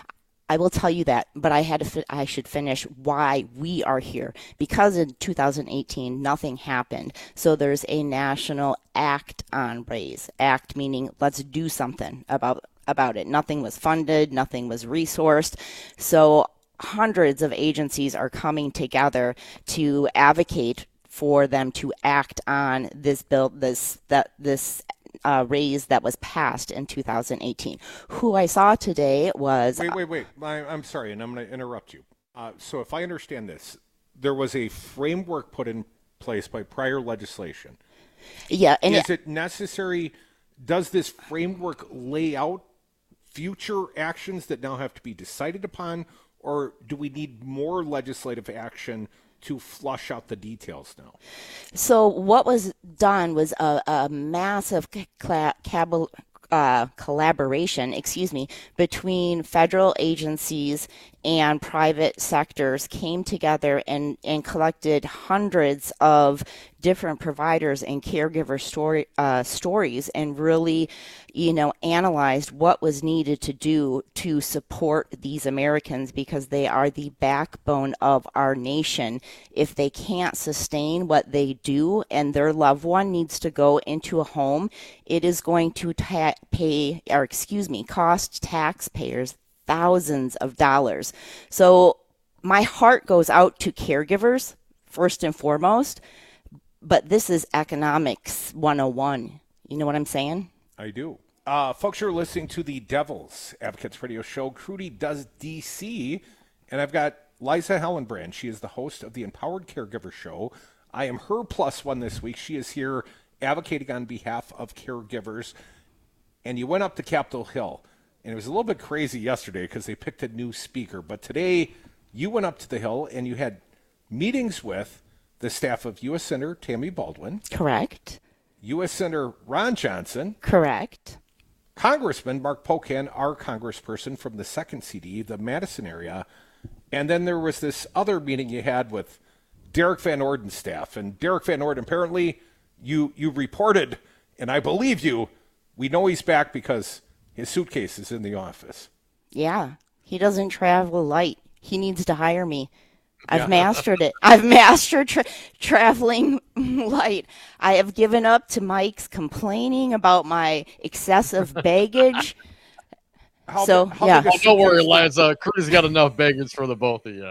I will tell you that, but I had to. Fi- I should finish why we are here, because in two thousand eighteen nothing happened. So there's a national act on RAISE. Act meaning let's do something about about it. Nothing was funded, nothing was resourced. So hundreds of agencies are coming together to advocate for them to act on this bill, this that this. Uh, raise that was passed in two thousand eighteen. Who I saw today was... Wait, wait, wait. I, I'm sorry, and I'm going to interrupt you. Uh, so if I understand this, there was a framework put in place by prior legislation. Yeah. And Is it, it necessary, does this framework lay out future actions that now have to be decided upon, or do we need more legislative action to flush out the details now? So what was done was a, a massive cla- cab- uh, collaboration, excuse me, between federal agencies and private sectors came together and, and collected hundreds of different providers and caregiver story, uh, stories and really, you know, analyzed what was needed to do to support these Americans, because they are the backbone of our nation. If they can't sustain what they do and their loved one needs to go into a home, it is going to ta- pay, or excuse me, cost taxpayers thousands of dollars. So my heart goes out to caregivers first and foremost, but this is economics one oh one. You know what I'm saying? I do. Uh, folks, you're listening to the Devil's Advocates Radio Show. Crudy Does D C, and I've got Liza Hellenbrand. She is the host of the Empowered Caregiver Show. I am her plus one this week. She is here advocating on behalf of caregivers. And you went up to Capitol Hill. And it was a little bit crazy yesterday because they picked a new speaker. But today, you went up to the Hill and you had meetings with the staff of U S Senator Tammy Baldwin. Correct. U S Senator Ron Johnson. Correct. Congressman Mark Pocan, our congressperson from the second C D, the Madison area. And then there was this other meeting you had with Derek Van Orden's staff. And Derek Van Orden, apparently you, you reported, and I believe you, we know he's back because his suitcase is in the office. Yeah, he doesn't travel light. He needs to hire me. I've Yeah. mastered it. I've mastered tra- traveling light. I have given up to Mike's complaining about my excessive baggage. How so, big- how yeah. big a Oh, don't worry, Liza. Crudy's got enough baggage for the both of you.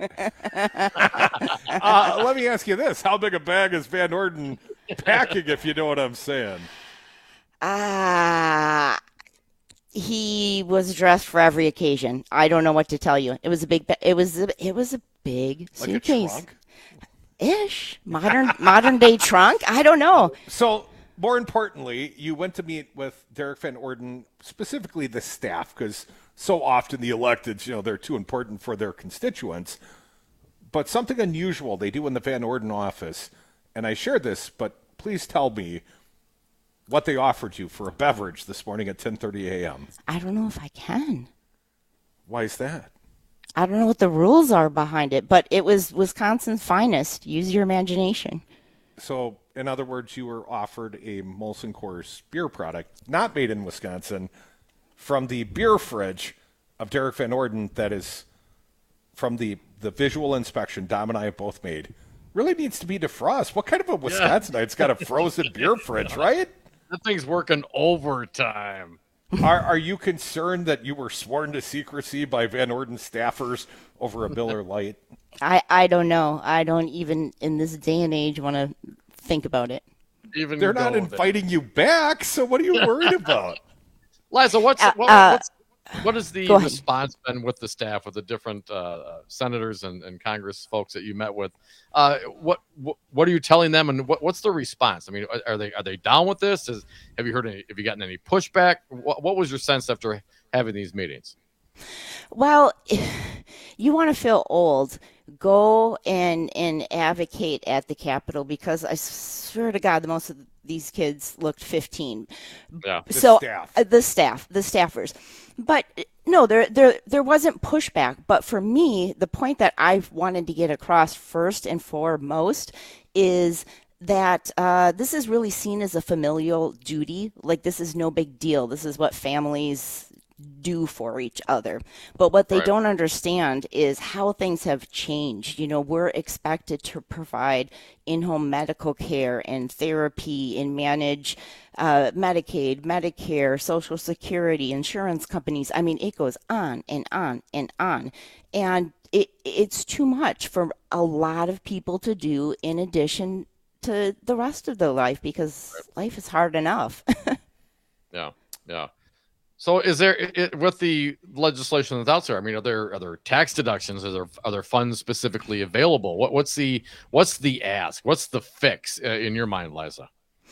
uh, let me ask you this. How big a bag is Van Orden packing, if you know what I'm saying? Ah, uh, he was dressed for every occasion. I don't know what to tell you. It was a big, it was, a, it was a big like suitcase. A trunk? Ish. Modern, modern day trunk? I don't know. So, more importantly, you went to meet with Derek Van Orden, specifically the staff, because so often the electeds, you know, they're too important for their constituents. But something unusual they do in the Van Orden office, and I shared this, but please tell me what they offered you for a beverage this morning at ten thirty a.m. I don't know if I can. Why is that? I don't know what the rules are behind it, but it was Wisconsin's finest. Use your imagination. So, in other words, you were offered a Molson Coors beer product, not made in Wisconsin, from the beer fridge of Derek Van Orden that is from the, the visual inspection Dom and I have both made. Really needs to be defrosted. What kind of a Wisconsinite's got a frozen beer fridge, right? That thing's working overtime. Are are you concerned that you were sworn to secrecy by Van Orden staffers over a Miller Lite? I, I don't know. I don't even, in this day and age, want to think about it. Even They're not inviting you back, so what are you worried about? Liza, what's, Uh, what, uh, what's what has the go ahead. response been with the staff, with the different uh, senators and, and Congress folks that you met with? Uh, what, what what are you telling them, and what, what's the response? I mean, are they are they down with this? Is, have you heard any? Have you gotten any pushback? What, what was your sense after having these meetings? Well, you want to feel old, go and, and advocate at the Capitol, because I swear to God, the most of these kids looked fifteen. Yeah, the so staff. Uh, the staff, the staffers. But no, there, there, there wasn't pushback. But for me, the point that I wanted to get across first and foremost is that uh, this is really seen as a familial duty. Like, this is no big deal. This is what families do for each other. But what they Right. don't understand is how things have changed. You know, we're expected to provide in-home medical care and therapy and manage uh, Medicaid, Medicare, Social Security, insurance companies. I mean, it goes on and on and on. And it it's too much for a lot of people to do in addition to the rest of their life, because life is hard enough. Yeah, yeah. So, is there it, with the legislation that's out there? I mean, are there are there tax deductions? Are there are there funds specifically available? What what's the what's the ask? What's the fix uh, in your mind, Liza?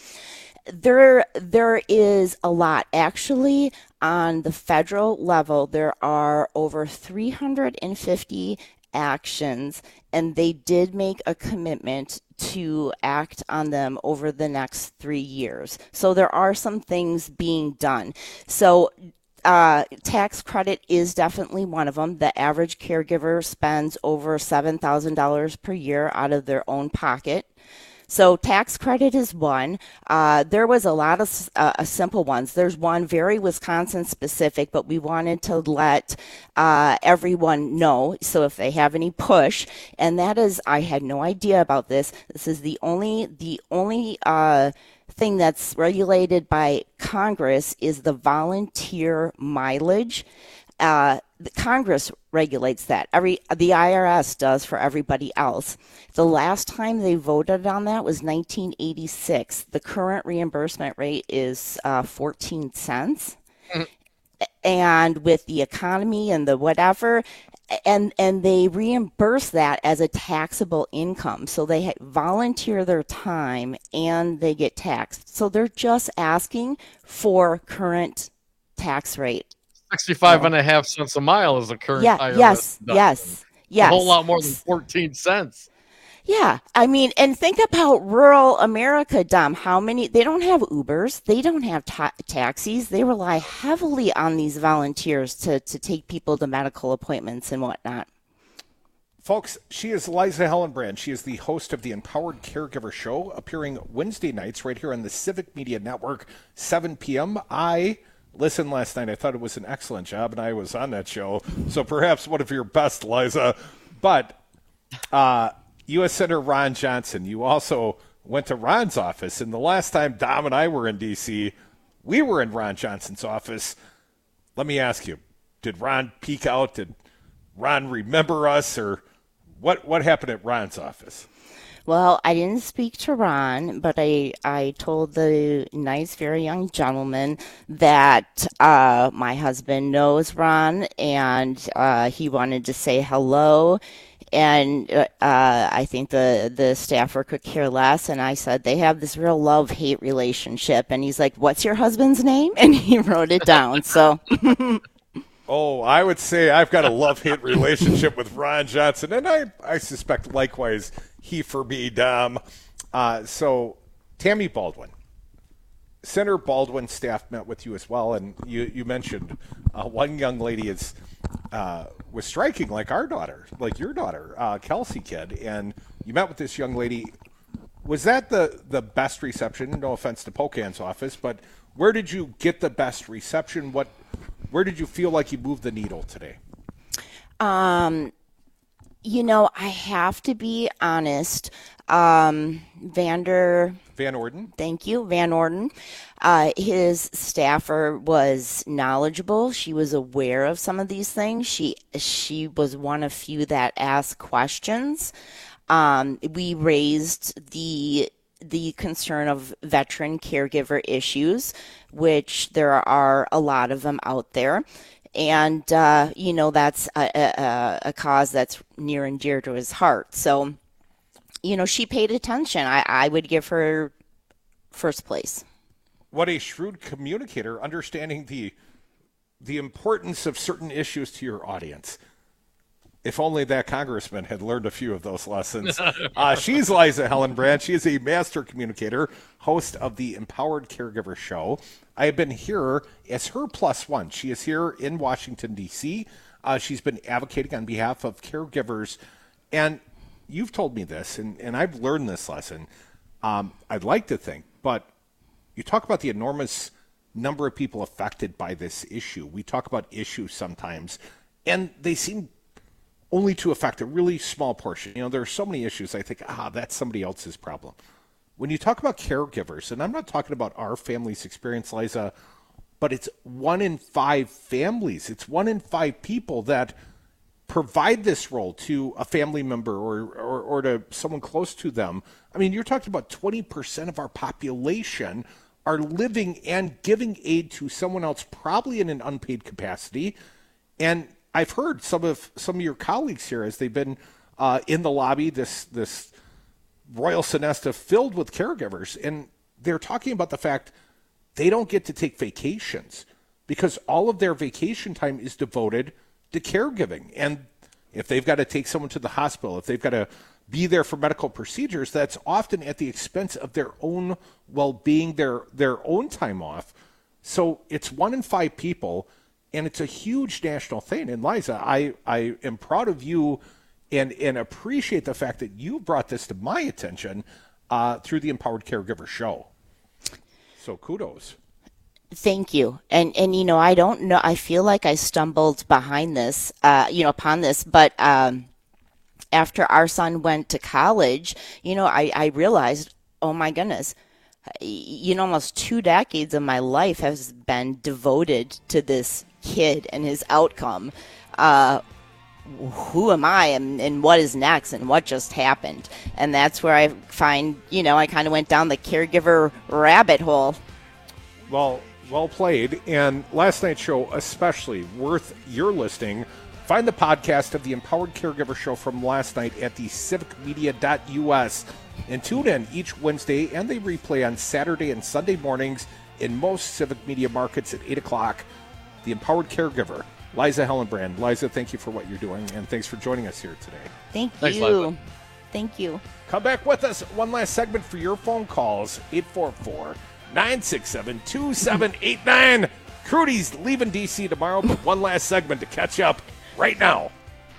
There, there is a lot. Actually, on the federal level, there are over three hundred fifty actions, and they did make a commitment to act on them over the next three years. So there are some things being done. So uh, tax credit is definitely one of them. The average caregiver spends over seven thousand dollars per year out of their own pocket. So tax credit is one. Uh, there was a lot of uh, simple ones. There's one very Wisconsin specific, but we wanted to let uh, everyone know. So if they have any push, and that is, I had no idea about this. This is the only the only uh, thing that's regulated by Congress is the volunteer mileage. Uh, the Congress regulates that. Every the I R S does for everybody else. The last time they voted on that was nineteen eighty-six. The current reimbursement rate is uh, fourteen cents. Mm-hmm. And with the economy and the whatever, and and they reimburse that as a taxable income. So they ha- volunteer their time and they get taxed. So they're just asking for current tax rate. sixty-five and a half cents a mile is the current Yeah, I R S yes, deduction. yes, yes. A whole lot more than fourteen cents. Yeah, I mean, and think about rural America, Dom. How many, they don't have Ubers, they don't have ta- taxis. They rely heavily on these volunteers to, to take people to medical appointments and whatnot. Folks, she is Liza Hellenbrand. She is the host of the Empowered Caregiver Show, appearing Wednesday nights right here on the Civic Media Network, seven p.m. I listened last night. I thought it was an excellent job, and I was on that show. So perhaps one of your best, Liza. But uh, U S Senator Ron Johnson, you also went to Ron's office. And the last time Dom and I were in D C, we were in Ron Johnson's office. Let me ask you, did Ron peek out? Did Ron remember us? Or What what happened at Ron's office? Well, I didn't speak to Ron, but I, I told the nice, very young gentleman that uh, my husband knows Ron, and uh, he wanted to say hello. And uh, I think the, the staffer could care less. And I said, they have this real love-hate relationship. And he's like, what's your husband's name? And he wrote it down. So... Oh, I would say I've got a love-hate relationship with Ron Johnson, and I, I suspect likewise he for me, Dom. Uh, so, Tammy Baldwin, Senator Baldwin's staff met with you as well, and you, you mentioned uh, one young lady is uh, was striking like our daughter, like your daughter, uh, Kelsey Kid, and you met with this young lady. Was that the, the best reception? No offense to Pocan's office, but where did you get the best reception? What Where did you feel like you moved the needle today? Um, you know, I have to be honest. Um, Vander... Van Orden. Thank you, Van Orden. Uh, his staffer was knowledgeable. She was aware of some of these things. She she was one of few that asked questions. Um, we raised the... the concern of veteran caregiver issues, which there are a lot of them out there. And, uh, you know, that's a, a, a cause that's near and dear to his heart. So, you know, she paid attention. I, I would give her first place. What a shrewd communicator, understanding the the importance of certain issues to your audience. If only that congressman had learned a few of those lessons. Uh, she's Liza Hellenbrand. She is a master communicator, host of the Empowered Caregiver Show. I have been here as her plus one. She is here in Washington, D C. Uh, she's been advocating on behalf of caregivers. And you've told me this, and, and I've learned this lesson. Um, I'd like to think, but you talk about the enormous number of people affected by this issue. We talk about issues sometimes, and they seem only to affect a really small portion. You know, there are so many issues I think, ah, that's somebody else's problem. When you talk about caregivers, and I'm not talking about our family's experience, Liza, but it's one in five families. It's one in five people that provide this role to a family member or, or, or to someone close to them. I mean, you're talking about twenty percent of our population are living and giving aid to someone else, probably in an unpaid capacity. And I've heard some of some of your colleagues here as they've been uh, in the lobby, this this Royal Sonesta filled with caregivers, and they're talking about the fact they don't get to take vacations because all of their vacation time is devoted to caregiving. And if they've got to take someone to the hospital, if they've got to be there for medical procedures, that's often at the expense of their own well-being, their their own time off. So it's one in five people. And it's a huge national thing. And Liza, I, I am proud of you and, and appreciate the fact that you brought this to my attention uh, through the Empowered Caregiver Show. So kudos. Thank you. And, and, you know, I don't know, I feel like I stumbled behind this, uh, you know, upon this, but um, after our son went to college, you know, I, I realized, oh my goodness, you know, almost two decades of my life has been devoted to this kid and his outcome. Uh, who am I and, and what is next and what just happened? And that's where I find, you know, I kind of went down the caregiver rabbit hole. Well, well played. And last night's show, especially worth your listening. Find the podcast of the Empowered Caregiver Show from last night at the civic media dot U S and tune in each Wednesday, and they replay on Saturday and Sunday mornings in most Civic Media markets at eight o'clock. The Empowered Caregiver, Liza Hellenbrand. Liza, thank you for what you're doing, and thanks for joining us here today. Thank Thanks, you. Liza. Thank you. Come back with us. One last segment for your phone calls, eight four four, nine six seven, two seven eight nine. Crudy's leaving D C tomorrow, but one last segment to catch up right now.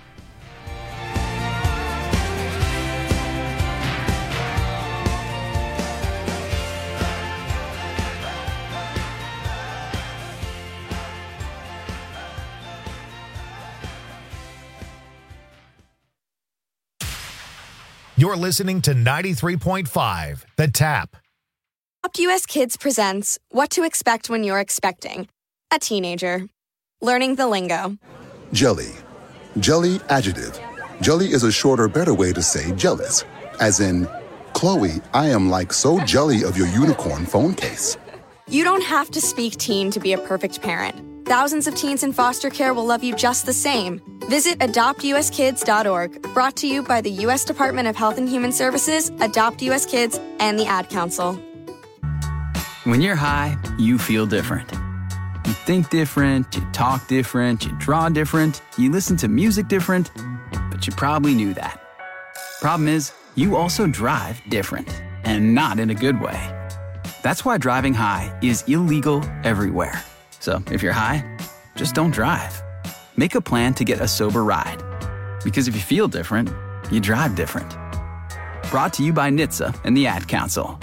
You're listening to ninety-three point five, The Tap. Adopt U S Kids presents What to Expect When You're Expecting a Teenager. Learning the lingo. Jelly. Jelly adjective. Jelly is a shorter, better way to say jealous. As in, Chloe, I am like so jelly of your unicorn phone case. You don't have to speak teen to be a perfect parent. Thousands of teens in foster care will love you just the same. Visit adopt u s kids dot org, brought to you by the U S Department of Health and Human Services, Adopt U S Kids, and the Ad Council. When you're high, you feel different. You think different, you talk different, you draw different, you listen to music different, but you probably knew that. Problem is, you also drive different, and not in a good way. That's why driving high is illegal everywhere. So if you're high, just don't drive. Make a plan to get a sober ride. Because if you feel different, you drive different. Brought to you by N H T S A and the Ad Council.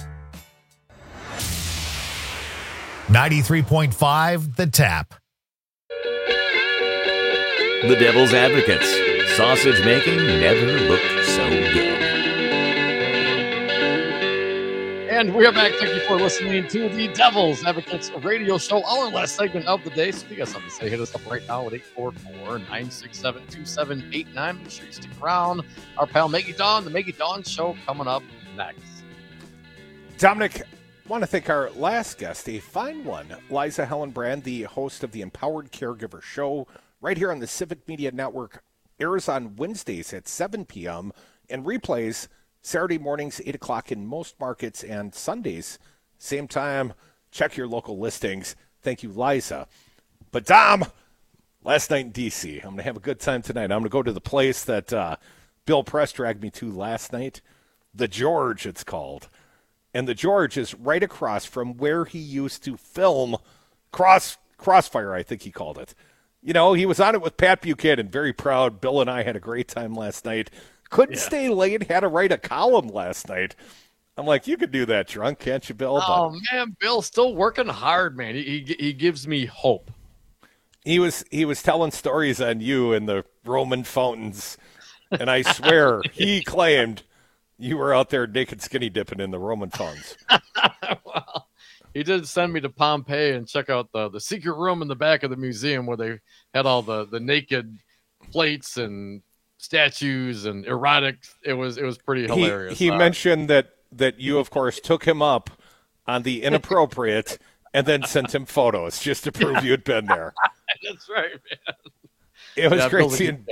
ninety-three point five The Tap. The Devil's Advocates. Sausage making never looked so good. And we are back. Thank you for listening to the Devil's Advocates radio show, our last segment of the day. So if you got something to say, hit us up right now at eight four four, nine six seven, two seven eight nine. Make sure you stick around. Our pal Maggie Dawn, the Maggie Dawn Show, coming up next. Dominic, I want to thank our last guest, a fine one, Liza Hellenbrand, the host of the Empowered Caregiver Show, right here on the Civic Media Network. Airs on Wednesdays at seven p.m. and replays Saturday mornings, eight o'clock in most markets, and Sundays, same time. Check your local listings. Thank you, Liza. But Dom, last night in D C, I'm going to have a good time tonight. I'm going to go to the place that uh, Bill Press dragged me to last night, the George, it's called. And the George is right across from where he used to film Cross Crossfire, I think he called it. You know, he was on it with Pat Buchanan, very proud. Bill and I had a great time last night. Couldn't yeah. stay late, had to write a column last night. I'm like, you could do that drunk, can't you, Bill? Oh, but man, Bill's still working hard, man. He, he he gives me hope. He was he was telling stories on you and the Roman fountains, and I swear he claimed you were out there naked skinny dipping in the Roman fountains. Well, he did send me to Pompeii and check out the, the secret room in the back of the museum where they had all the, the naked plates and statues and erotic. It was it was pretty hilarious. He, he uh, mentioned that, that you, of course, took him up on the inappropriate and then sent him photos just to prove you had been there. That's right, man. It was yeah, great seeing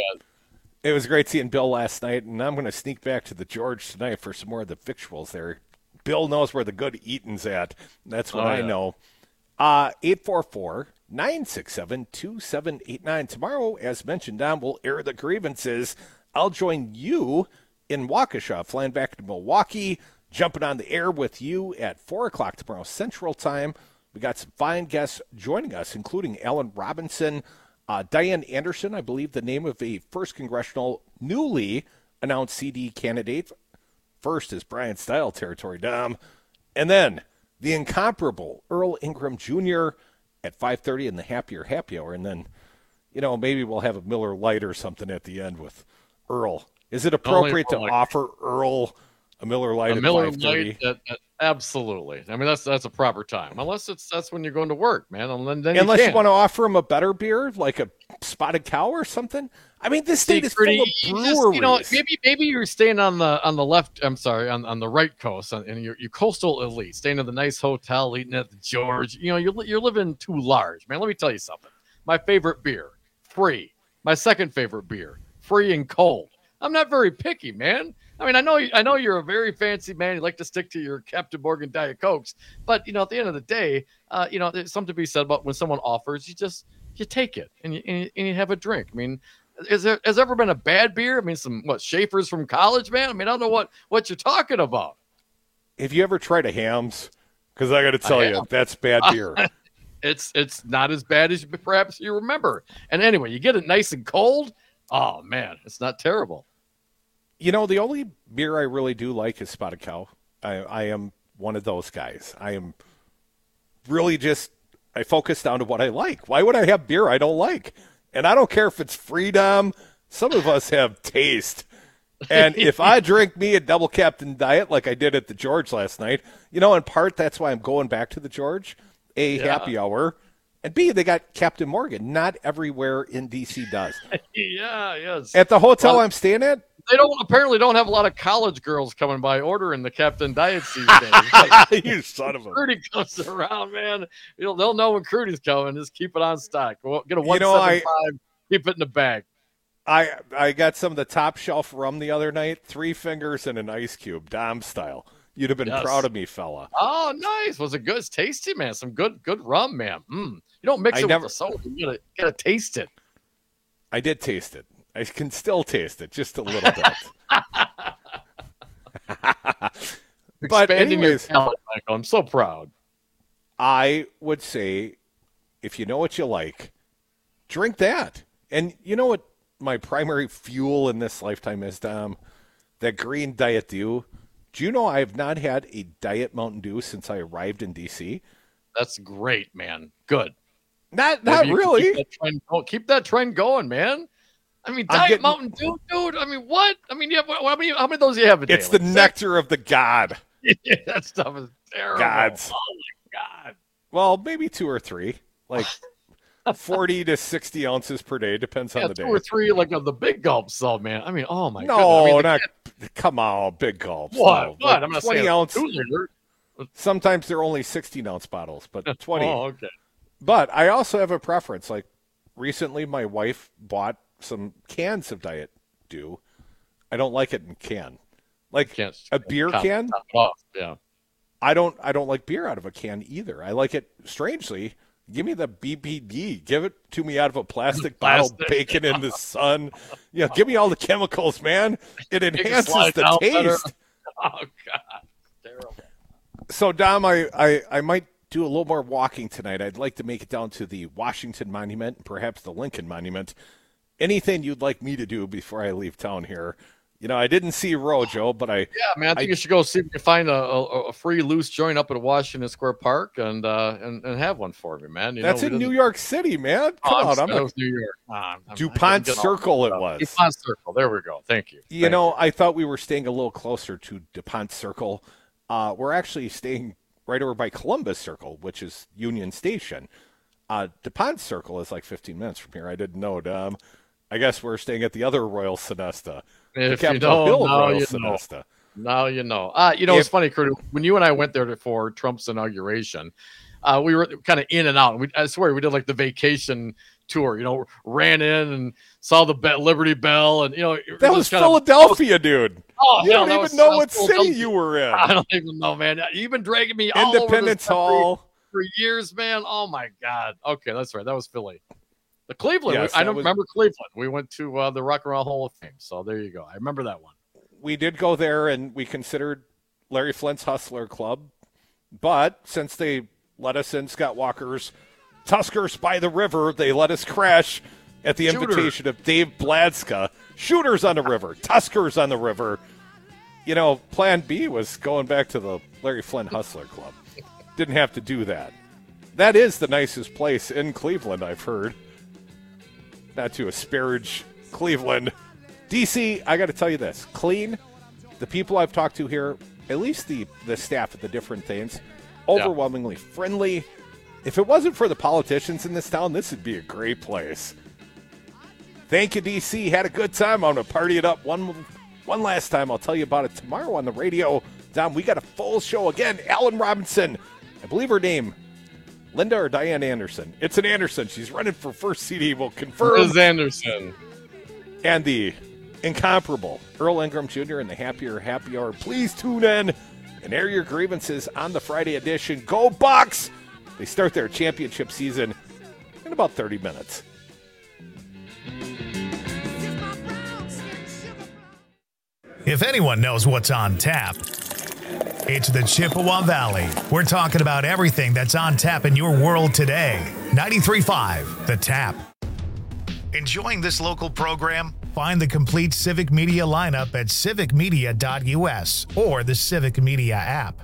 It was great seeing Bill last night, and I'm going to sneak back to the George tonight for some more of the victuals there. Bill knows where the good eating's at. That's what oh, I yeah. know. Uh, eight four four, nine six seven, two seven eight nine. Tomorrow, as mentioned, Don will air the grievances. I'll join you in Waukesha, flying back to Milwaukee, jumping on the air with you at four o'clock tomorrow Central Time. We got some fine guests joining us, including Alan Robinson, uh, Diane Anderson, I believe the name of a first congressional newly announced C D candidate. First is Brian Style territory, Dom. And then the incomparable Earl Ingram Junior at five thirty in the Happier Happy Hour. And then, you know, maybe we'll have a Miller Lite or something at the end with Earl. Is it appropriate to like offer Earl a Miller Lite a at Miller five thirty? Light at, at, absolutely. I mean, that's that's a proper time. Unless it's that's when you're going to work, man. And then, then Unless you, you want to offer him a better beer, like a Spotted Cow or something. I mean, this state is full of breweries. Just, you know, maybe maybe you're staying on the on the left. I'm sorry, on, on the right coast, and you're, you're coastal elite, staying at the nice hotel, eating at the George. You know, you're you're living too large, man. Let me tell you something. My favorite beer, free. My second favorite beer, free and cold. I'm not very picky, man. I mean, I know I know you're a very fancy man. You like to stick to your Captain Morgan Diet Cokes, but you know, at the end of the day, uh, you know, there's something to be said about when someone offers, you just you take it and you and you, and you have a drink. I mean. Is there has there ever been a bad beer? I mean, some what Schaefer's from college, man. I mean, I don't know what, what you're talking about. Have you ever tried a Hamm's? Because I got to tell you, that's bad beer. it's it's not as bad as perhaps you remember. And anyway, you get it nice and cold. Oh man, it's not terrible. You know, the only beer I really do like is Spotted Cow. I, I am one of those guys. I am really just I focus down to what I like. Why would I have beer I don't like? And I don't care if it's freedom. Some of us have taste. And if I drink me a double Captain Diet like I did at the George last night, you know, in part that's why I'm going back to the George, a yeah. happy hour. And B, they got Captain Morgan. Not everywhere in D C does. yeah, yes. At the hotel well, I'm staying at, they don't apparently don't have a lot of college girls coming by ordering the Captain Diets these days. You son of a. Crudy comes around, man. You'll, they'll know when Crudy's coming. Just keep it on stock. We'll get a one You know, I- seventy-five. Keep it in the bag. I I got some of the top shelf rum the other night. Three fingers and an ice cube, Dom style. You'd have been Yes. proud of me, fella. Oh, nice. Was it good? It's tasty, man. Some good, good rum, man. Mm. You don't mix I it never- with the soda. You gotta, gotta taste it. I did taste it. I can still taste it, just a little bit. But Expanding your anyways, talent, Michael. I'm so proud. I would say, if you know what you like, drink that. And you know what my primary fuel in this lifetime is, Dom? That green Diet Dew. Do you know I have not had a Diet Mountain Dew since I arrived in D C? That's great, man. Good. Not, Maybe not you can really. Keep that, trend, go- keep that trend going, man. I mean, I'm Diet getting- Mountain Dew, dude. I mean, what? I mean, you have, how many? How many of those do you have a day? It's the Like, nectar of the god. six? that stuff is terrible. Gods. Oh my god. Well, maybe two or three. Like forty to sixty ounces per day. Depends Yeah, on the two day. or three, like of the big gulps, though, man. I mean, oh my god. No, I mean, the not. kid- Come on, big gulps. What? No, What? like I'm not twenty saying ounce. two liter. Sometimes they're only sixteen ounce bottles, but twenty. Oh, okay. But I also have a preference. Like recently, my wife bought some cans of Diet Dew. I don't like it in can. Like Can't a beer top- can. top it off. Yeah. I don't. I don't like beer out of a can either. I like it strangely. Give me the B P D. Give it to me out of a plastic bottle, Plastic. baking in the sun. Yeah, give me all the chemicals, man. It It can enhances slide the down better. taste. Oh god. Terrible. So, Dom, I, I, I might do a little more walking tonight. I'd like to make it down to the Washington Monument and perhaps the Lincoln Monument. Anything you'd like me to do before I leave town here? You know, I didn't see Rojo, but I... Yeah, man. I think I- you should go see if you can find a, a, a free loose joint up at Washington Square Park and uh, and, and have one for me, man. You That's know, in we New didn't- York City, man. Oh, Come I'm on. sorry, I'm that a, was New York. Ah, I'm- I'm- DuPont I'm getting all Circle it mixed up. was. DuPont Circle. There we go. Thank you. You Thank know, I thought we were staying a little closer to DuPont Circle. Uh, we're actually staying right over by Columbus Circle, which is Union Station. Uh, DuPont Circle is like fifteen minutes from here. I didn't know, Dom. I guess we're staying at the other Royal Sonesta. The If you Capitol don't, Hill now Royal you know. Sonesta. Now you know. Uh, you know, it's If- funny, Kurt. When you and I went there for Trump's inauguration, uh, we were kind of in and out. We, I swear, we did like the vacation tour. You know, ran in and saw the Be- Liberty Bell, and you know, it That just was kinda- Philadelphia, dude. Oh, you hell, don't that even was- know that what was city Philadelphia. you were in. I don't even know, man. You've been dragging me all over this Independence country Hall. for years, man. Oh my God. Okay, that's right. That was Philly. The Cleveland. Yes, we, I that don't was- remember Cleveland. We went to uh, the Rock and Roll Hall of Fame. So there you go. I remember that one. We did go there, and we considered Larry Flint's Hustler Club. But since they let us in Scott Walker's Tuskers by the River, they let us crash at the Shooter. invitation of Dave Bladska. Shooters on the river, Tuskers on the river. You know, plan B was going back to the Larry Flint Hustler Club. Didn't have to do that. That is the nicest place in Cleveland, I've heard. Not to asparage Cleveland. D C, I got to tell you this. Clean. The people I've talked to here, at least the, the staff at the different things, overwhelmingly friendly. If it wasn't for the politicians in this town, this would be a great place. Thank you, D C. Had a good time. I'm going to party it up one one last time. I'll tell you about it tomorrow on the radio. Dom, we got a full show again. Alan Robinson, I believe her name, Linda or Diane Anderson. It's an Anderson. She's running for first C D. We'll confirm. Liz Anderson. And the incomparable Earl Ingram Junior and the Happier Happy Hour. Please tune in and air your grievances on the Friday edition. Go Bucks! They start their championship season in about thirty minutes. If anyone knows what's on tap, it's the Chippewa Valley. We're talking about everything that's on tap in your world today. ninety-three point five, The Tap. Enjoying this local program? Find the complete Civic Media lineup at civic media dot u s or the Civic Media app.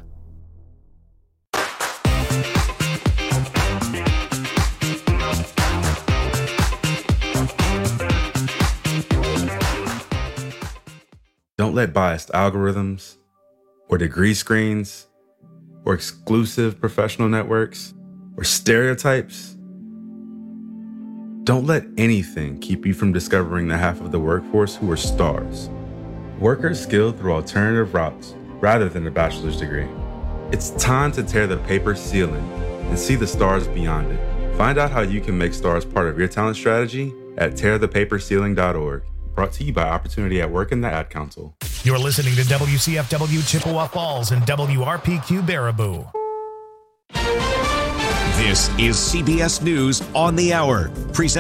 Don't let biased algorithms or degree screens or exclusive professional networks or stereotypes Don't let anything keep you from discovering the half of the workforce who are stars. Workers skilled through alternative routes rather than a bachelor's degree. It's time to tear the paper ceiling and see the stars beyond it. Find out how you can make stars part of your talent strategy at tear the paper ceiling dot org. Brought to you by Opportunity at Work and the Ad Council. You're listening to W C F W Chippewa Falls and W R P Q Baraboo. This is C B S News on the Hour, presented